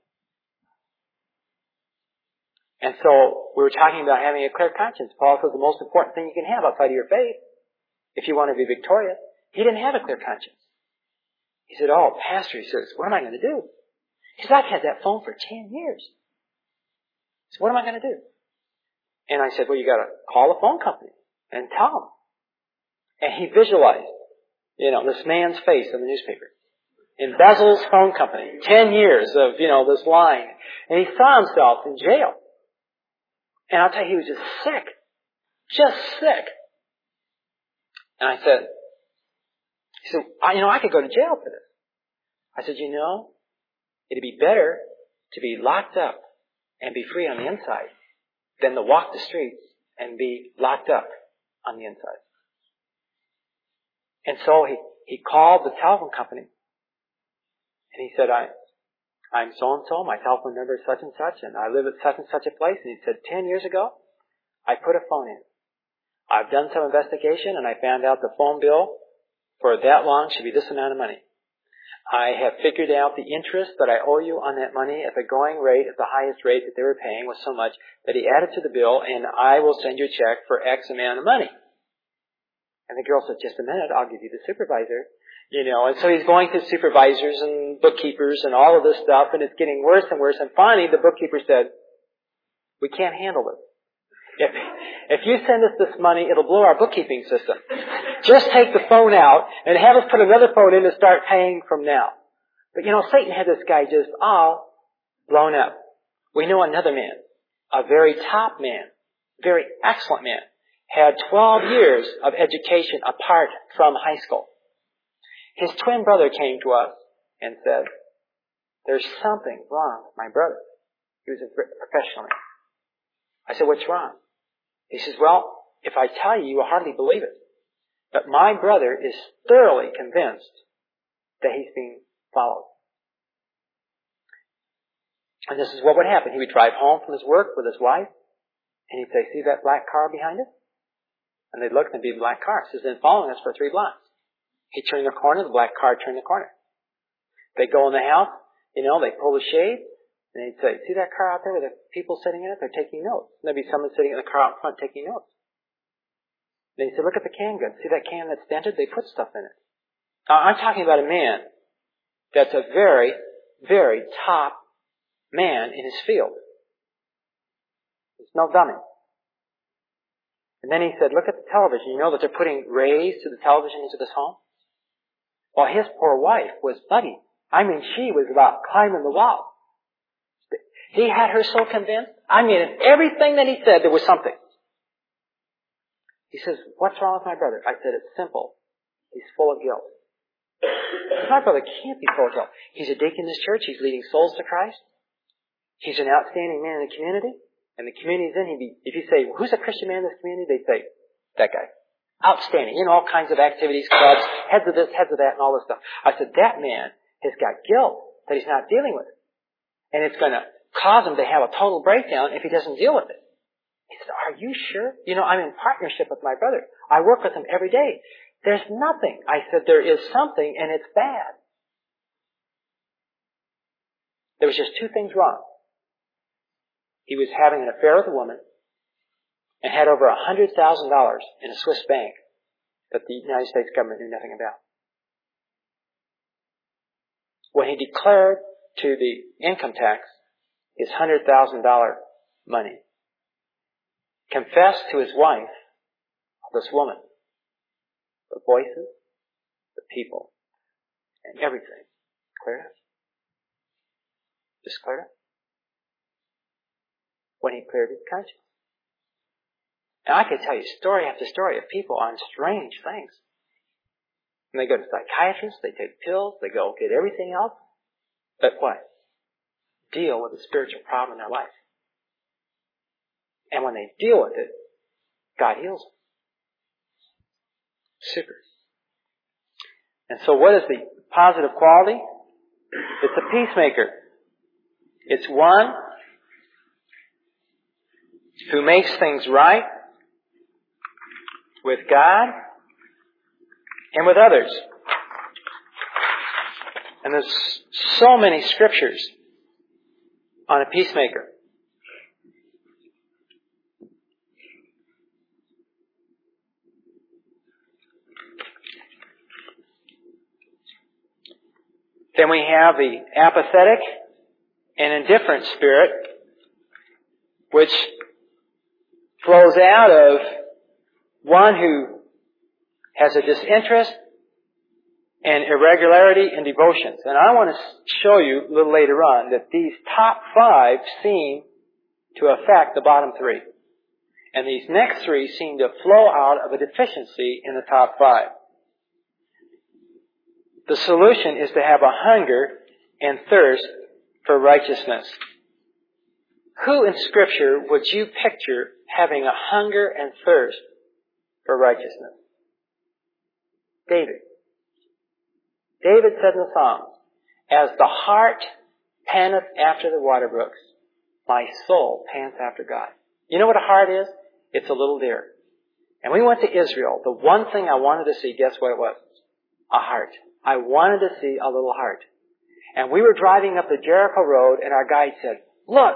And so we were talking about having a clear conscience. Paul says the most important thing you can have outside of your faith, if you want to be victorious. He didn't have a clear conscience. He said, oh, Pastor, he says, what am I going to do? He said, I've had that phone for 10 years. He said, what am I going to do? And I said, well, you got to call the phone company and tell them. And he visualized, this man's face in the newspaper. Embezzles phone company. 10 years of, this lying. And he saw himself in jail. And I'll tell you, he was just sick. Just sick. And I said, he said, I could go to jail for this. I said, it'd be better to be locked up and be free on the inside than to walk the streets and be locked up on the inside. And so he called the telephone company. And he said, I'm so-and-so, my telephone number is such and such, and I live at such and such a place. And he said, 10 years ago, I put a phone in. I've done some investigation, and I found out the phone bill for that long should be this amount of money. I have figured out the interest that I owe you on that money at the going rate, at the highest rate that they were paying was so much that he added to the bill, and I will send you a check for X amount of money. And the girl said, just a minute, I'll give you the supervisor. And so he's going to supervisors and bookkeepers and all of this stuff, and it's getting worse and worse. And finally, the bookkeeper said, we can't handle it. If you send us this money, it'll blow our bookkeeping system. Just take the phone out and have us put another phone in and start paying from now. But Satan had this guy just all blown up. We know another man, a very top man, very excellent man, had 12 years of education apart from high school. His twin brother came to us and said, there's something wrong with my brother. He was a professional man. I said, what's wrong? He says, well, if I tell you, you will hardly believe it. But my brother is thoroughly convinced that he's being followed. And this is what would happen. He would drive home from his work with his wife, and he'd say, see that black car behind it? And they'd look, and it'd be a black car. He says, been following us for 3 blocks. He'd turn the corner, the black car turned the corner. They'd go in the house, they pull the shade, and they'd say, see that car out there with the people sitting in it? They're taking notes. And there'd be someone sitting in the car out front taking notes. They said, look at the can gun. See that can that's dented? They put stuff in it. Now, I'm talking about a man that's a very, very top man in his field. He's no dummy. And then he said, look at the television. You know that they're putting rays to the television into this home? Well, his poor wife was buggy. I mean, she was about climbing the wall. He had her so convinced. I mean, in everything that he said, there was something. He says, what's wrong with my brother? I said, it's simple. He's full of guilt. My brother can't be full of guilt. He's a deacon in this church. He's leading souls to Christ. He's an outstanding man in the community. And the community's in. If you say, who's a Christian man in this community? They'd say, that guy. Outstanding. In all kinds of activities, clubs, heads of this, heads of that, and all this stuff. I said, that man has got guilt that he's not dealing with. And it's going to cause him to have a total breakdown if he doesn't deal with it. He said, are you sure? I'm in partnership with my brother. I work with him every day. There's nothing. I said, there is something, and it's bad. There was just 2 things wrong. He was having an affair with a woman and had over $100,000 in a Swiss bank that the United States government knew nothing about. When he declared to the income tax his $100,000 money, confessed to his wife, this woman, the voices, the people, and everything. Cleared it. Just cleared it. When he cleared his conscience. And I could tell you story after story of people on strange things. And they go to psychiatrists, they take pills, they go get everything else. But what? Deal with a spiritual problem in their life. And when they deal with it, God heals them. Super. And so what is the positive quality? It's a peacemaker. It's one who makes things right with God and with others. And there's so many scriptures on a peacemaker. Then we have the apathetic and indifferent spirit, which flows out of one who has a disinterest and irregularity in devotions. And I want to show you a little later on that these top 5 seem to affect the bottom 3. And these next 3 seem to flow out of a deficiency in the top 5. The solution is to have a hunger and thirst for righteousness. Who in Scripture would you picture having a hunger and thirst for righteousness? David. David said in the Psalms, "As the hart panteth after the water brooks, my soul pants after God." You know what a hart is? It's a little deer. And we went to Israel. The one thing I wanted to see, guess what it was? A hart. I wanted to see a little hart. And we were driving up the Jericho Road, and our guide said, "Look."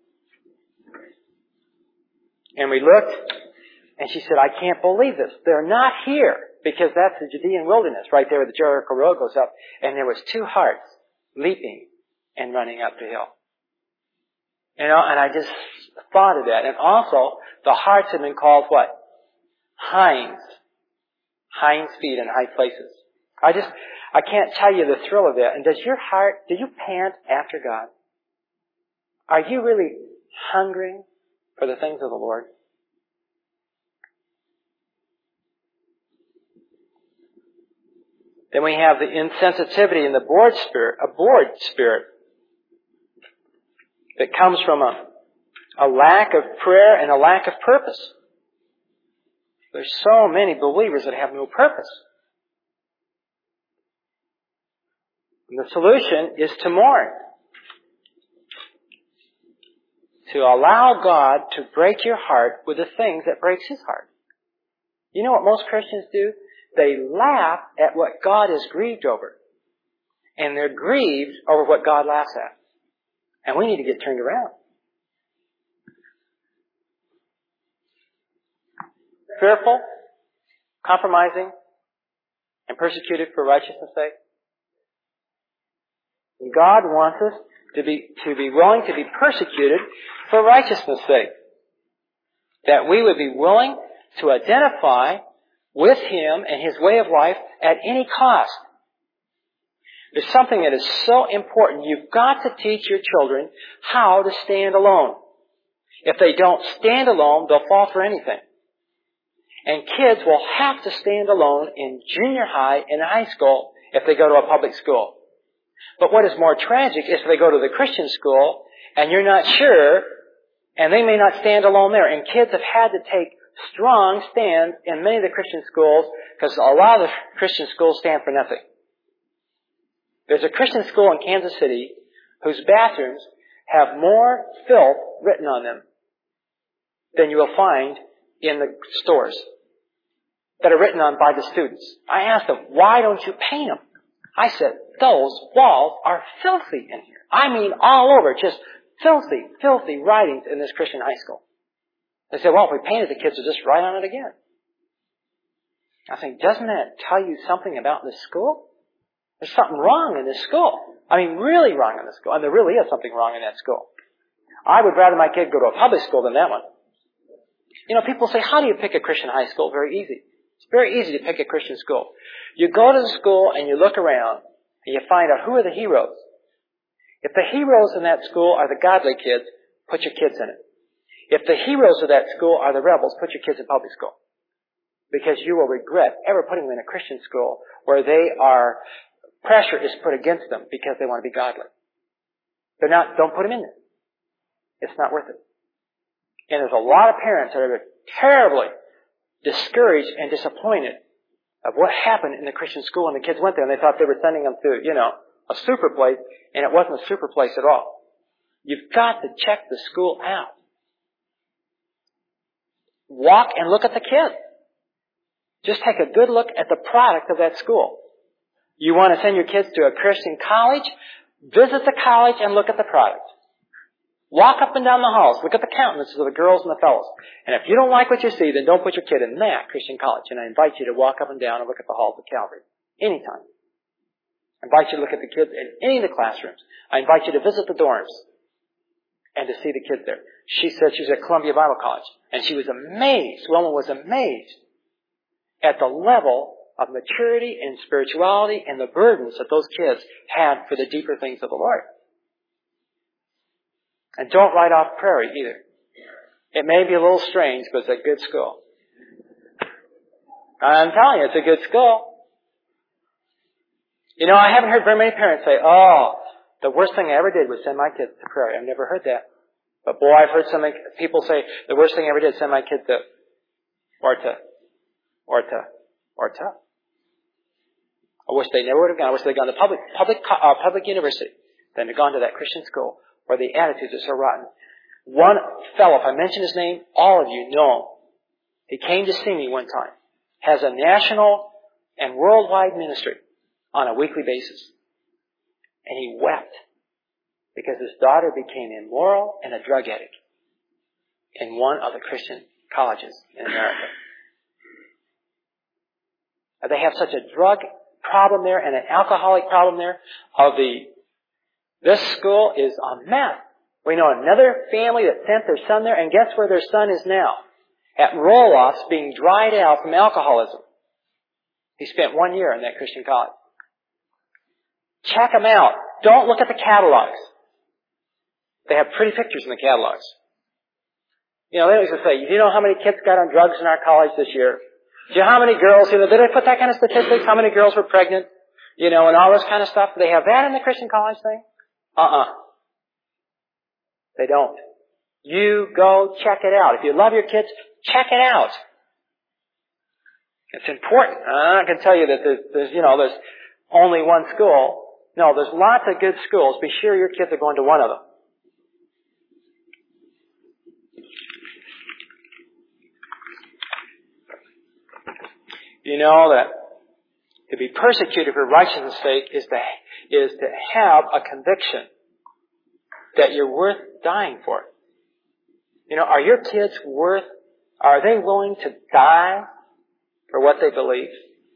And we looked, and she said, "I can't believe this. They're not here." Because that's the Judean wilderness, right there where the Jericho Road goes up. And there was 2 harts leaping and running up the hill. You know, and I just thought of that. And also, the harts have been called what? Hinds. Hinds feet in high places. I can't tell you the thrill of that. And does your heart, do you pant after God? Are you really hungering for the things of the Lord? Then we have the insensitivity and the bored spirit that comes from a lack of prayer and a lack of purpose. There's so many believers that have no purpose. And the solution is to mourn. To allow God to break your heart with the things that breaks His heart. You know what most Christians do? They laugh at what God is grieved over. And they're grieved over what God laughs at. And we need to get turned around. Fearful, compromising, and persecuted for righteousness' sake. And God wants us to be willing to be persecuted for righteousness' sake. That we would be willing to identify with Him and His way of life at any cost. There's something that is so important. You've got to teach your children how to stand alone. If they don't stand alone, they'll fall for anything. And kids will have to stand alone in junior high and high school if they go to a public school. But what is more tragic is if they go to the Christian school and you're not sure, and they may not stand alone there. And kids have had to take strong stands in many of the Christian schools because a lot of the Christian schools stand for nothing. There's a Christian school in Kansas City whose bathrooms have more filth written on them than you will find in the stores that are written on by the students. I asked them, "Why don't you paint them?" I said, "Those walls are filthy in here." I mean all over, just filthy, filthy writings in this Christian high school. They said, "Well, if we painted, the kids would just write on it again." I think, doesn't that tell you something about this school? There's something wrong in this school. I mean, really wrong in this school. And there really is something wrong in that school. I would rather my kid go to a public school than that one. You know, people say, "How do you pick a Christian high school?" Very easy. It's very easy to pick a Christian school. You go to the school and you look around and you find out who are the heroes. If the heroes in that school are the godly kids, put your kids in it. If the heroes of that school are the rebels, put your kids in public school. Because you will regret ever putting them in a Christian school where pressure is put against them because they want to be godly. Don't put them in there. It's not worth it. And there's a lot of parents that are terribly discouraged and disappointed of what happened in the Christian school when the kids went there and they thought they were sending them to, a super place, and it wasn't a super place at all. You've got to check the school out. Walk and look at the kids. Just take a good look at the product of that school. You want to send your kids to a Christian college? Visit the college and look at the product. Walk up and down the halls. Look at the countenances of the girls and the fellows. And if you don't like what you see, then don't put your kid in that Christian college. And I invite you to walk up and down and look at the halls of Calvary. Anytime. I invite you to look at the kids in any of the classrooms. I invite you to visit the dorms and to see the kids there. She said she was at Columbia Bible College. And she was amazed. Wilma was amazed at the level of maturity and spirituality and the burdens that those kids had for the deeper things of the Lord. And don't write off Prairie either. It may be a little strange, but it's a good school. I'm telling you, it's a good school. You know, I haven't heard very many parents say, oh, the worst thing I ever did was send my kids to Prairie. I've never heard that. But boy, I've heard some people say, the worst thing I ever did was send my kids to Orta. I wish they never would have gone. I wish they'd gone to public university. Then they'd gone to that Christian school where the attitudes are so rotten. One fellow, if I mention his name, all of you know him. He came to see me one time. Has a national and worldwide ministry on a weekly basis. And he wept because his daughter became immoral and a drug addict in one of the Christian colleges in America. They have such a drug problem there and an alcoholic problem there. This school is a mess. We know another family that sent their son there, and guess where their son is now? At Roloff's, being dried out from alcoholism. He spent 1 year in that Christian college. Check them out. Don't look at the catalogs. They have pretty pictures in the catalogs. You know, they used to say, do you know how many kids got on drugs in our college this year? Do you know how many girls, did they put that kind of statistics? How many girls were pregnant? You know, and all this kind of stuff. Do they have that in the Christian college thing? They don't. You go check it out. If you love your kids, check it out. It's important. I'm not going to tell you that there's only one school. No, there's lots of good schools. Be sure your kids are going to one of them. You know that to be persecuted for righteousness' sake is to have a conviction that you're worth dying for. You know, are your kids are they willing to die for what they believe?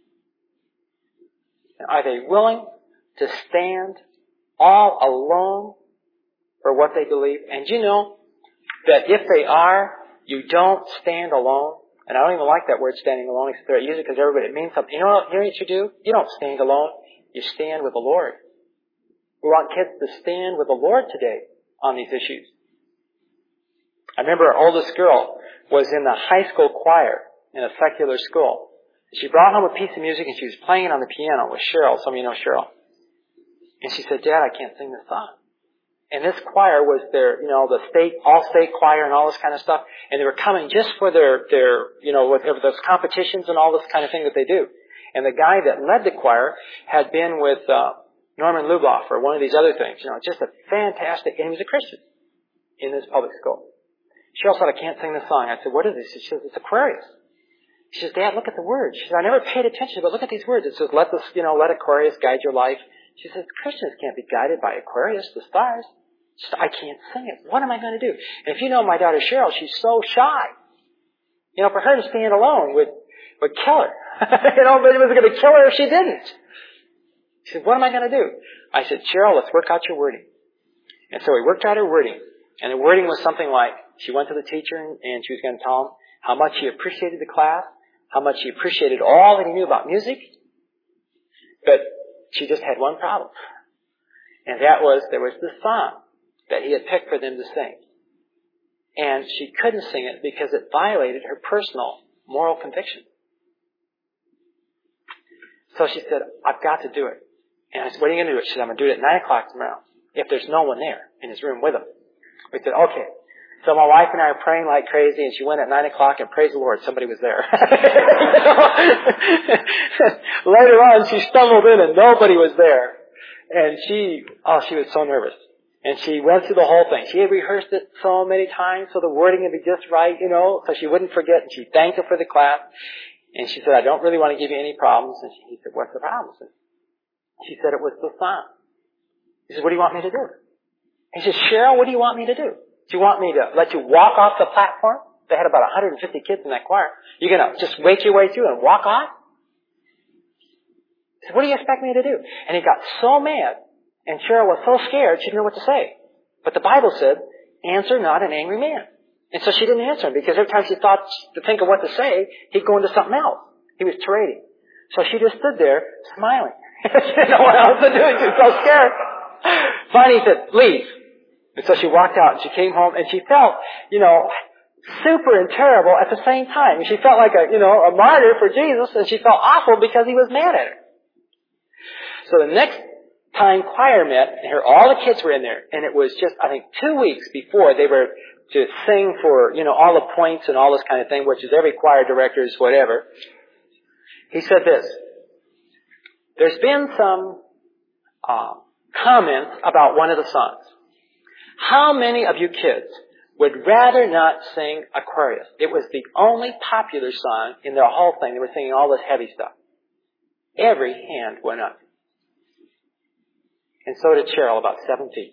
Are they willing to stand all alone for what they believe? And you know that if they are, you don't stand alone. And I don't even like that word standing alone, except I use it because it means something. You know what you do? You don't stand alone. You stand with the Lord. We want kids to stand with the Lord today on these issues. I remember our oldest girl was in the high school choir in a secular school. She brought home a piece of music and she was playing it on the piano with Cheryl. Some of you know Cheryl. And she said, Dad, I can't sing this song. And this choir was their, the all-state choir and all this kind of stuff. And they were coming just for their whatever those competitions and all this kind of thing that they do. And the guy that led the choir had been with Norman Lubloff or one of these other things. Just a fantastic, and he was a Christian in this public school. Cheryl said, I can't sing this song. I said, what is this? She says, it's Aquarius. She says, Dad, look at the words. She said, I never paid attention, but look at these words. It says, let Aquarius guide your life. She says, Christians can't be guided by Aquarius, the stars. She said, I can't sing it. What am I going to do? And if you know my daughter Cheryl, she's so shy. For her to stand alone would kill her. But it was going to kill her if she didn't. She said, what am I going to do? I said, Cheryl, let's work out your wording. And so we worked out her wording. And the wording was something like, she went to the teacher and she was going to tell him how much she appreciated the class, how much she appreciated all that he knew about music. But she just had one problem. And that was, there was this song that he had picked for them to sing. And she couldn't sing it because it violated her personal moral conviction. So she said, I've got to do it. And I said, what are you going to do? She said, I'm going to do it at 9 o'clock tomorrow, if there's no one there in his room with him. We said, okay. So my wife and I were praying like crazy, and she went at 9 o'clock, and praise the Lord, somebody was there. Later on, she stumbled in, and nobody was there. And she was so nervous. And she went through the whole thing. She had rehearsed it so many times so the wording would be just right, so she wouldn't forget. And she thanked her for the class. And she said, I don't really want to give you any problems. And he said, what's the problem? And she said, it was the sound. He said, what do you want me to do? He said, Cheryl, what do you want me to do? Do you want me to let you walk off the platform? They had about 150 kids in that choir. You're going to just wake your way through and walk off? He said, what do you expect me to do? And he got so mad, and Cheryl was so scared, she didn't know what to say. But the Bible said, answer not an angry man. And so she didn't answer him, because every time she thought to think of what to say, he'd go into something else. He was parading. So she just stood there, smiling. She didn't know what else to do. She was so scared. Finally he said, leave. And so she walked out, and she came home, and she felt, super and terrible at the same time. She felt like a martyr for Jesus, and she felt awful because he was mad at her. So the next time choir met, and all the kids were in there, and it was just, I think, 2 weeks before they were to sing for, all the points and all this kind of thing, which is every choir director's whatever. He said this, there's been some comments about one of the songs. How many of you kids would rather not sing Aquarius? It was the only popular song in their whole thing. They were singing all this heavy stuff. Every hand went up. And so did Cheryl, about 17.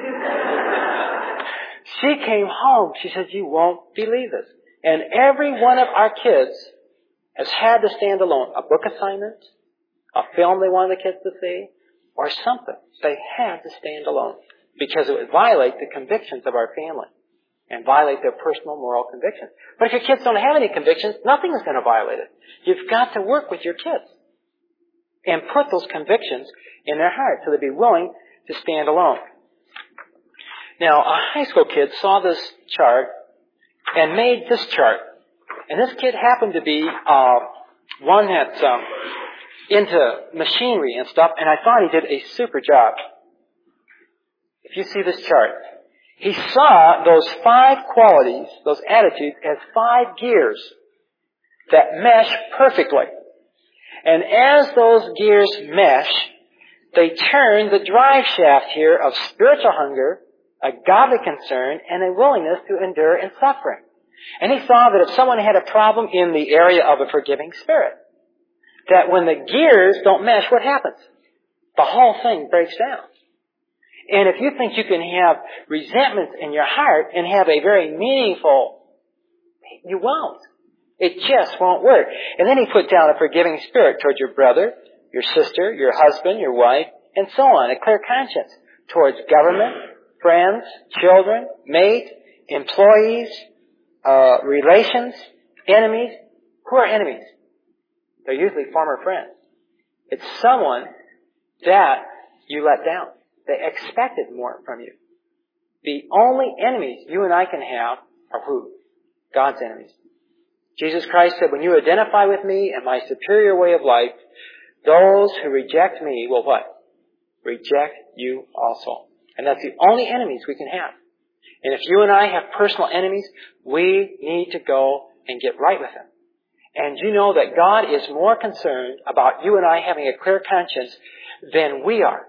She came home. She said, you won't believe this. And every one of our kids has had to stand alone. A book assignment, a film they wanted the kids to see, or something. They had to stand alone because it would violate the convictions of our family and violate their personal moral convictions. But if your kids don't have any convictions, nothing is going to violate it. You've got to work with your kids and put those convictions in their heart so they'll be willing to stand alone. Now, a high school kid saw this chart and made this chart. And this kid happened to be one that's into machinery and stuff, and I thought he did a super job. If you see this chart, he saw those 5 qualities, those attitudes, as 5 gears that mesh perfectly. And as those gears mesh, they turn the drive shaft here of spiritual hunger, a godly concern, and a willingness to endure in suffering. And he saw that if someone had a problem in the area of a forgiving spirit, that when the gears don't mesh, what happens? The whole thing breaks down. And if you think you can have resentments in your heart and have a very meaningful, you won't. It just won't work. And then he put down a forgiving spirit towards your brother, your sister, your husband, your wife, and so on. A clear conscience towards government, friends, children, mate, employees, relations, enemies. Who are enemies? They're usually former friends. It's someone that you let down. They expected more from you. The only enemies you and I can have are who? God's enemies. Jesus Christ said, when you identify with me and my superior way of life, those who reject me will what? Reject you also. And that's the only enemies we can have. And if you and I have personal enemies, we need to go and get right with them. And you know that God is more concerned about you and I having a clear conscience than we are.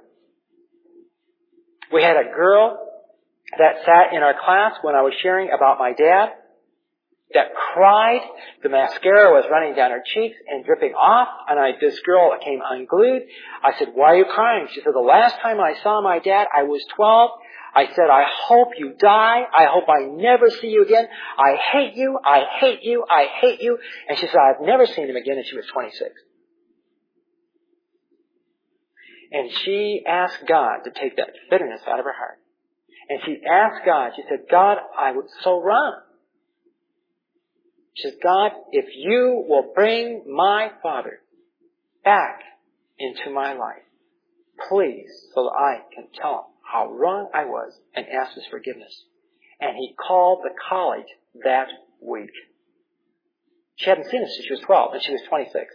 We had a girl that sat in our class when I was sharing about my dad that cried. The mascara was running down her cheeks and dripping off. And this girl came unglued. I said, why are you crying? She said, the last time I saw my dad, I was 12. I said, I hope you die. I hope I never see you again. I hate you. I hate you. I hate you. And she said, I've never seen him again. And she was 26. And she asked God to take that bitterness out of her heart. And she asked God, she said, God, I was so wrong. She said, God, if you will bring my father back into my life, please, so that I can tell him how wrong I was and ask his forgiveness. And he called the college that week. She hadn't seen him since she was 12, and she was 26.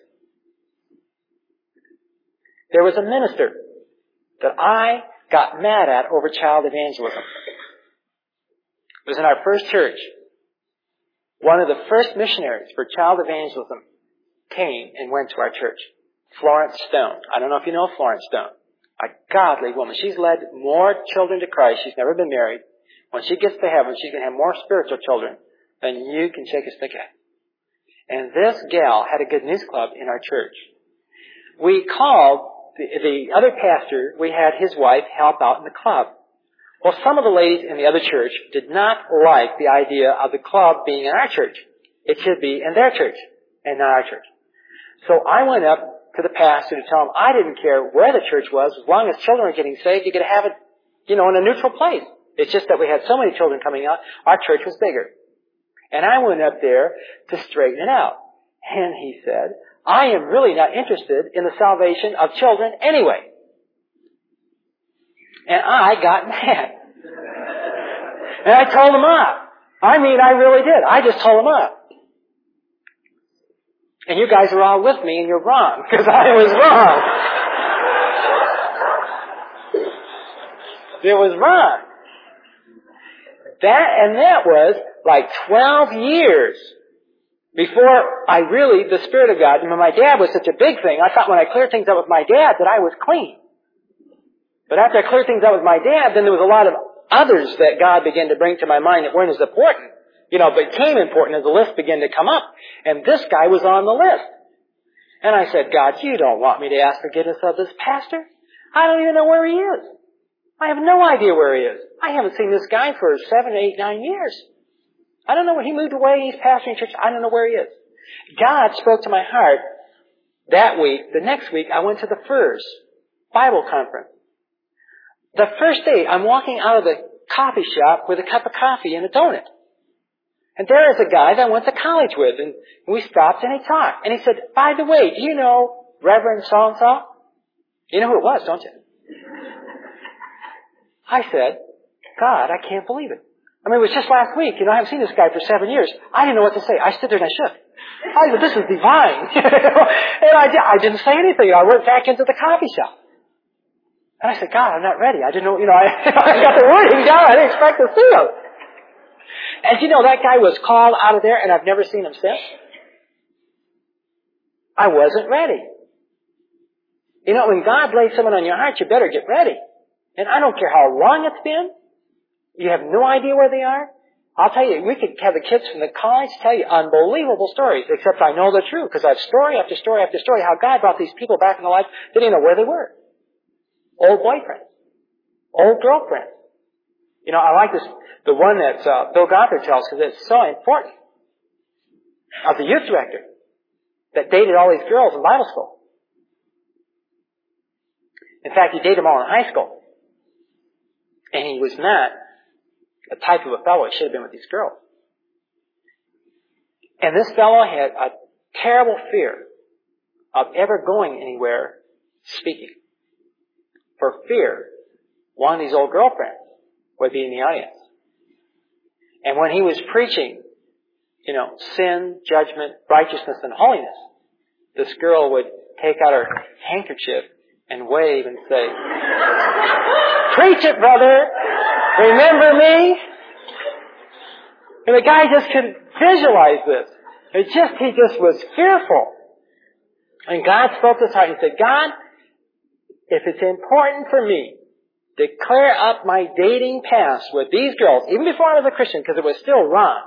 There was a minister that I got mad at over child evangelism. It was in our first church. One of the first missionaries for child evangelism came and went to our church. Florence Stone. I don't know if you know Florence Stone. A godly woman. She's led more children to Christ. She's never been married. When she gets to heaven, she's going to have more spiritual children than you can shake a stick at. And this gal had a good news club in our church. We called the other pastor, we had his wife help out in the club. Well, some of the ladies in the other church did not like the idea of the club being in our church. It should be in their church and not our church. So I went up to the pastor to tell him I didn't care where the church was. As long as children were getting saved, you could have it, in a neutral place. It's just that we had so many children coming out, our church was bigger. And I went up there to straighten it out. And he said, I am really not interested in the salvation of children anyway. And I got mad. And I told him off. I really did. I just told him off. And you guys are all with me and you're wrong, because I was wrong. It was wrong. That was like 12 years before the Spirit of God, when my dad was such a big thing, I thought when I cleared things up with my dad that I was clean. But after I cleared things up with my dad, then there was a lot of others that God began to bring to my mind that weren't as important, but became important as the list began to come up. And this guy was on the list. And I said, God, you don't want me to ask forgiveness of this pastor? I don't even know where he is. I have no idea where he is. I haven't seen this guy for 7, 8, 9 years. I don't know when he moved away. He's pastoring church. I don't know where he is. God spoke to my heart that week. The next week, I went to the FIRS Bible conference. The first day, I'm walking out of the coffee shop with a cup of coffee and a donut. And there is a guy that I went to college with. And we stopped and he talked. And he said, by the way, do you know Reverend so-and-so? You know who it was, don't you? I said, God, I can't believe it. It was just last week. I haven't seen this guy for 7 years. I didn't know what to say. I stood there and I shook. I said, this is divine. And I didn't say anything. I went back into the coffee shop. And I said, God, I'm not ready. I didn't know, I got the wording down. I didn't expect to see him. And that guy was called out of there and I've never seen him since. I wasn't ready. When God lays someone on your heart, you better get ready. And I don't care how long it's been. You have no idea where they are. I'll tell you, we could have the kids from the college tell you unbelievable stories, except I know the truth, because I have story after story after story how God brought these people back into life. They didn't know where they were. Old boyfriends. Old girlfriends. I like this, the one that Bill Gothard tells, because it's so important. Of the youth director that dated all these girls in Bible school. In fact, he dated them all in high school. And he was not a type of a fellow he should have been with these girls. And this fellow had a terrible fear of ever going anywhere speaking. For fear one of these old girlfriends would be in the audience. And when he was preaching, sin, judgment, righteousness, and holiness, this girl would take out her handkerchief and wave and say, preach it, brother! Remember me? And the guy just could visualize this. He just was fearful. And God spoke to his heart and said, God, if it's important for me to clear up my dating past with these girls, even before I was a Christian, because it was still wrong,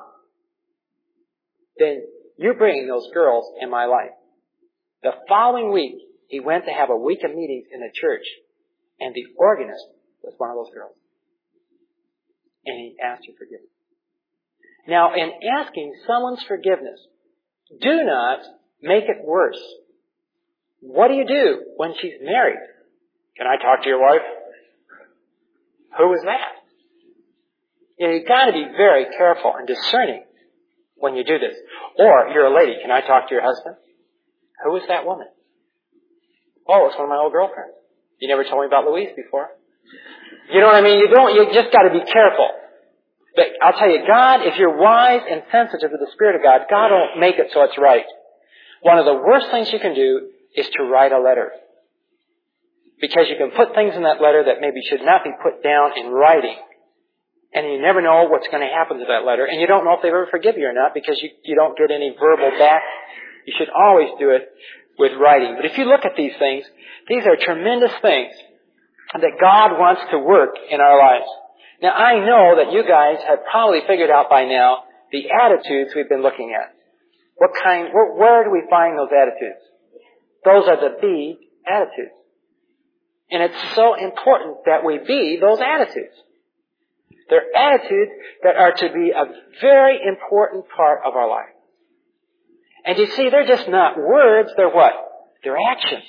then you bring those girls in my life. The following week, he went to have a week of meetings in the church, and the organist was one of those girls. And he asked her forgiveness. Now, in asking someone's forgiveness, do not make it worse. What do you do when she's married? Can I talk to your wife? Who is that? You've got to be very careful and discerning when you do this. Or, you're a lady. Can I talk to your husband? Who is that woman? Oh, it's one of my old girlfriends. You never told me about Louise before. You know what I mean? You just got to be careful. But I'll tell you, God, if you're wise and sensitive to the Spirit of God, God will make it so it's right. One of the worst things you can do is to write a letter. Because you can put things in that letter that maybe should not be put down in writing. And you never know what's going to happen to that letter. And you don't know if they've ever forgiven you or not because you don't get any verbal back. You should always do it with writing. But if you look at these things, these are tremendous things that God wants to work in our lives. Now, I know that you guys have probably figured out by now the attitudes we've been looking at. Where do we find those attitudes? Those are the be attitudes. And it's so important that we be those attitudes. They're attitudes that are to be a very important part of our life. And you see, they're just not words, they're what? They're actions.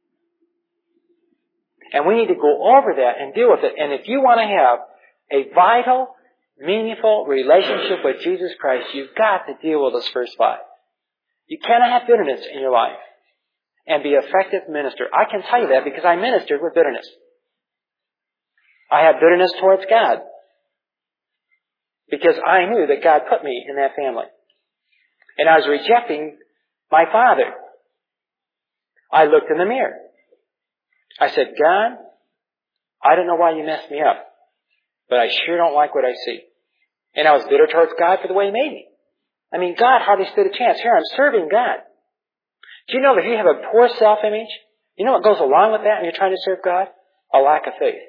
And we need to go over that and deal with it. And if you want to have a vital, meaningful relationship with Jesus Christ, you've got to deal with those first five. You cannot have bitterness in your life and be an effective minister. I can tell you that because I ministered with bitterness. I had bitterness towards God because I knew that God put me in that family. And I was rejecting my father. I looked in the mirror. I said, God, I don't know why you messed me up, but I sure don't like what I see. And I was bitter towards God for the way He made me. I mean, God hardly stood a chance. Here, I'm serving God. Do you know that if you have a poor self-image, you know what goes along with that when you're trying to serve God? A lack of faith.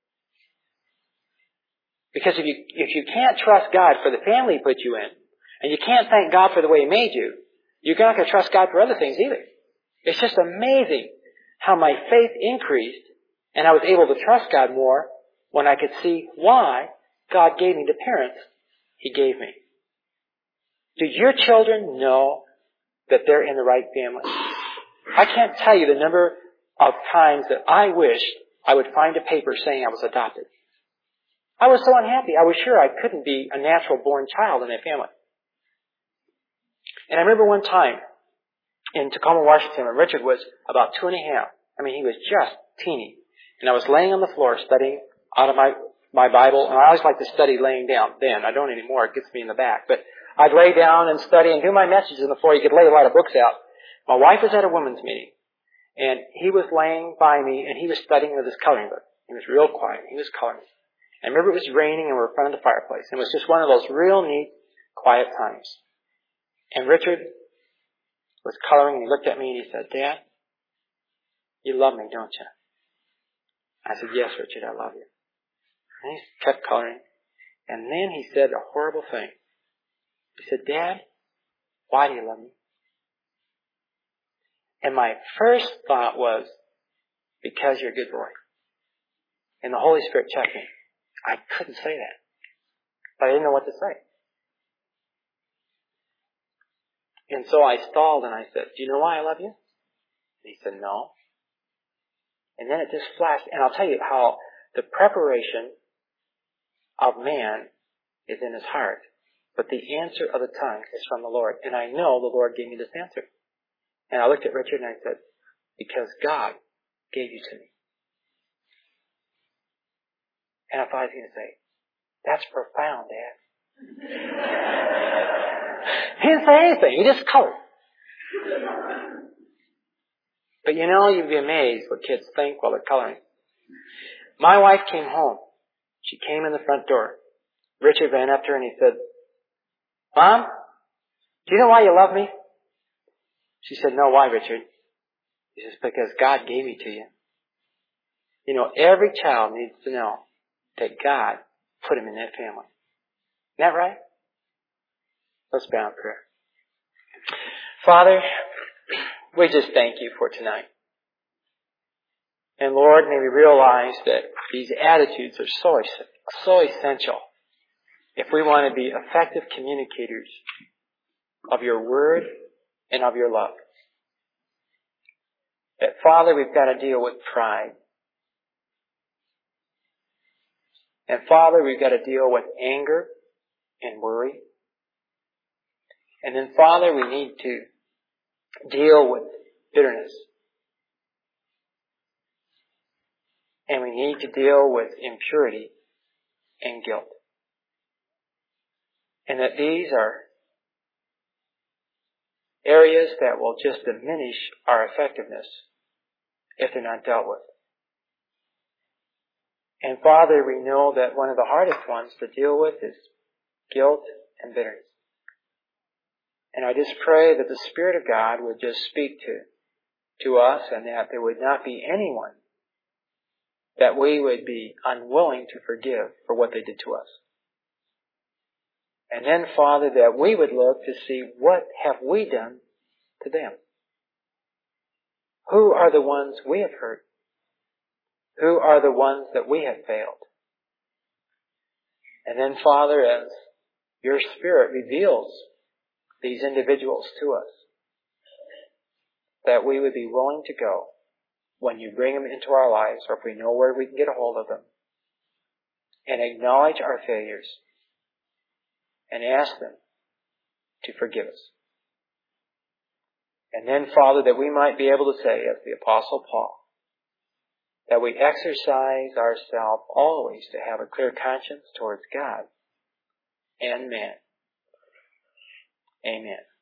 Because if you can't trust God for the family He put you in, and you can't thank God for the way He made you, you're not going to trust God for other things either. It's just amazing how my faith increased, and I was able to trust God more when I could see why God gave me the parents He gave me. Do your children know that they're in the right family? I can't tell you the number of times that I wished I would find a paper saying I was adopted. I was so unhappy. I was sure I couldn't be a natural born child in that family. And I remember one time in Tacoma, Washington, when Richard was about 2.5. I mean, he was just teeny. And I was laying on the floor studying out of my Bible. And I always like to study laying down then. I don't anymore. It gets me in the back. But I'd lay down and study and do my messages on the floor. You could lay a lot of books out. My wife was at a women's meeting. And he was laying by me and he was studying with his coloring book. He was real quiet. He was coloring. And I remember it was raining and we were in front of the fireplace. And it was just one of those real neat, quiet times. And Richard was coloring and he looked at me and he said, Dad, you love me, don't you? I said, yes, Richard, I love you. And he kept coloring. And then he said a horrible thing. He said, Dad, why do you love me? And my first thought was, because you're a good boy. And the Holy Spirit checked me. I couldn't say that. But I didn't know what to say. And so I stalled and I said, do you know why I love you? And he said, no. And then it just flashed. And I'll tell you how the preparation of man is in his heart. But the answer of the tongue is from the Lord. And I know the Lord gave me this answer. And I looked at Richard and I said, because God gave you to me. And I thought he was going to say, that's profound, Dad. He didn't say anything. He just colored. But you know, you'd be amazed what kids think while they're coloring. My wife came home. She came in the front door. Richard ran up to her and he said, Mom, do you know why you love me? She said, no, why, Richard? He says, because God gave me to you. You know, every child needs to know that God put him in that family. Isn't that right? Let's bow in prayer. Father, we just thank you for tonight. And Lord, may we realize that these attitudes are so essential if we want to be effective communicators of your word and of your love. That, Father, we've got to deal with pride. And Father, we've got to deal with anger and worry. And then, Father, we need to deal with bitterness. And we need to deal with impurity and guilt. And that these are areas that will just diminish our effectiveness if they're not dealt with. And Father, we know that one of the hardest ones to deal with is guilt and bitterness. And I just pray that the Spirit of God would just speak to us and that there would not be anyone that we would be unwilling to forgive for what they did to us. And then, Father, that we would look to see what have we done to them. Who are the ones we have hurt? Who are the ones that we have failed? And then, Father, as your Spirit reveals these individuals to us, that we would be willing to go when you bring them into our lives, or if we know where we can get a hold of them, and acknowledge our failures and ask them to forgive us. And then, Father, that we might be able to say, as the Apostle Paul, that we exercise ourselves always to have a clear conscience towards God and man. Amen.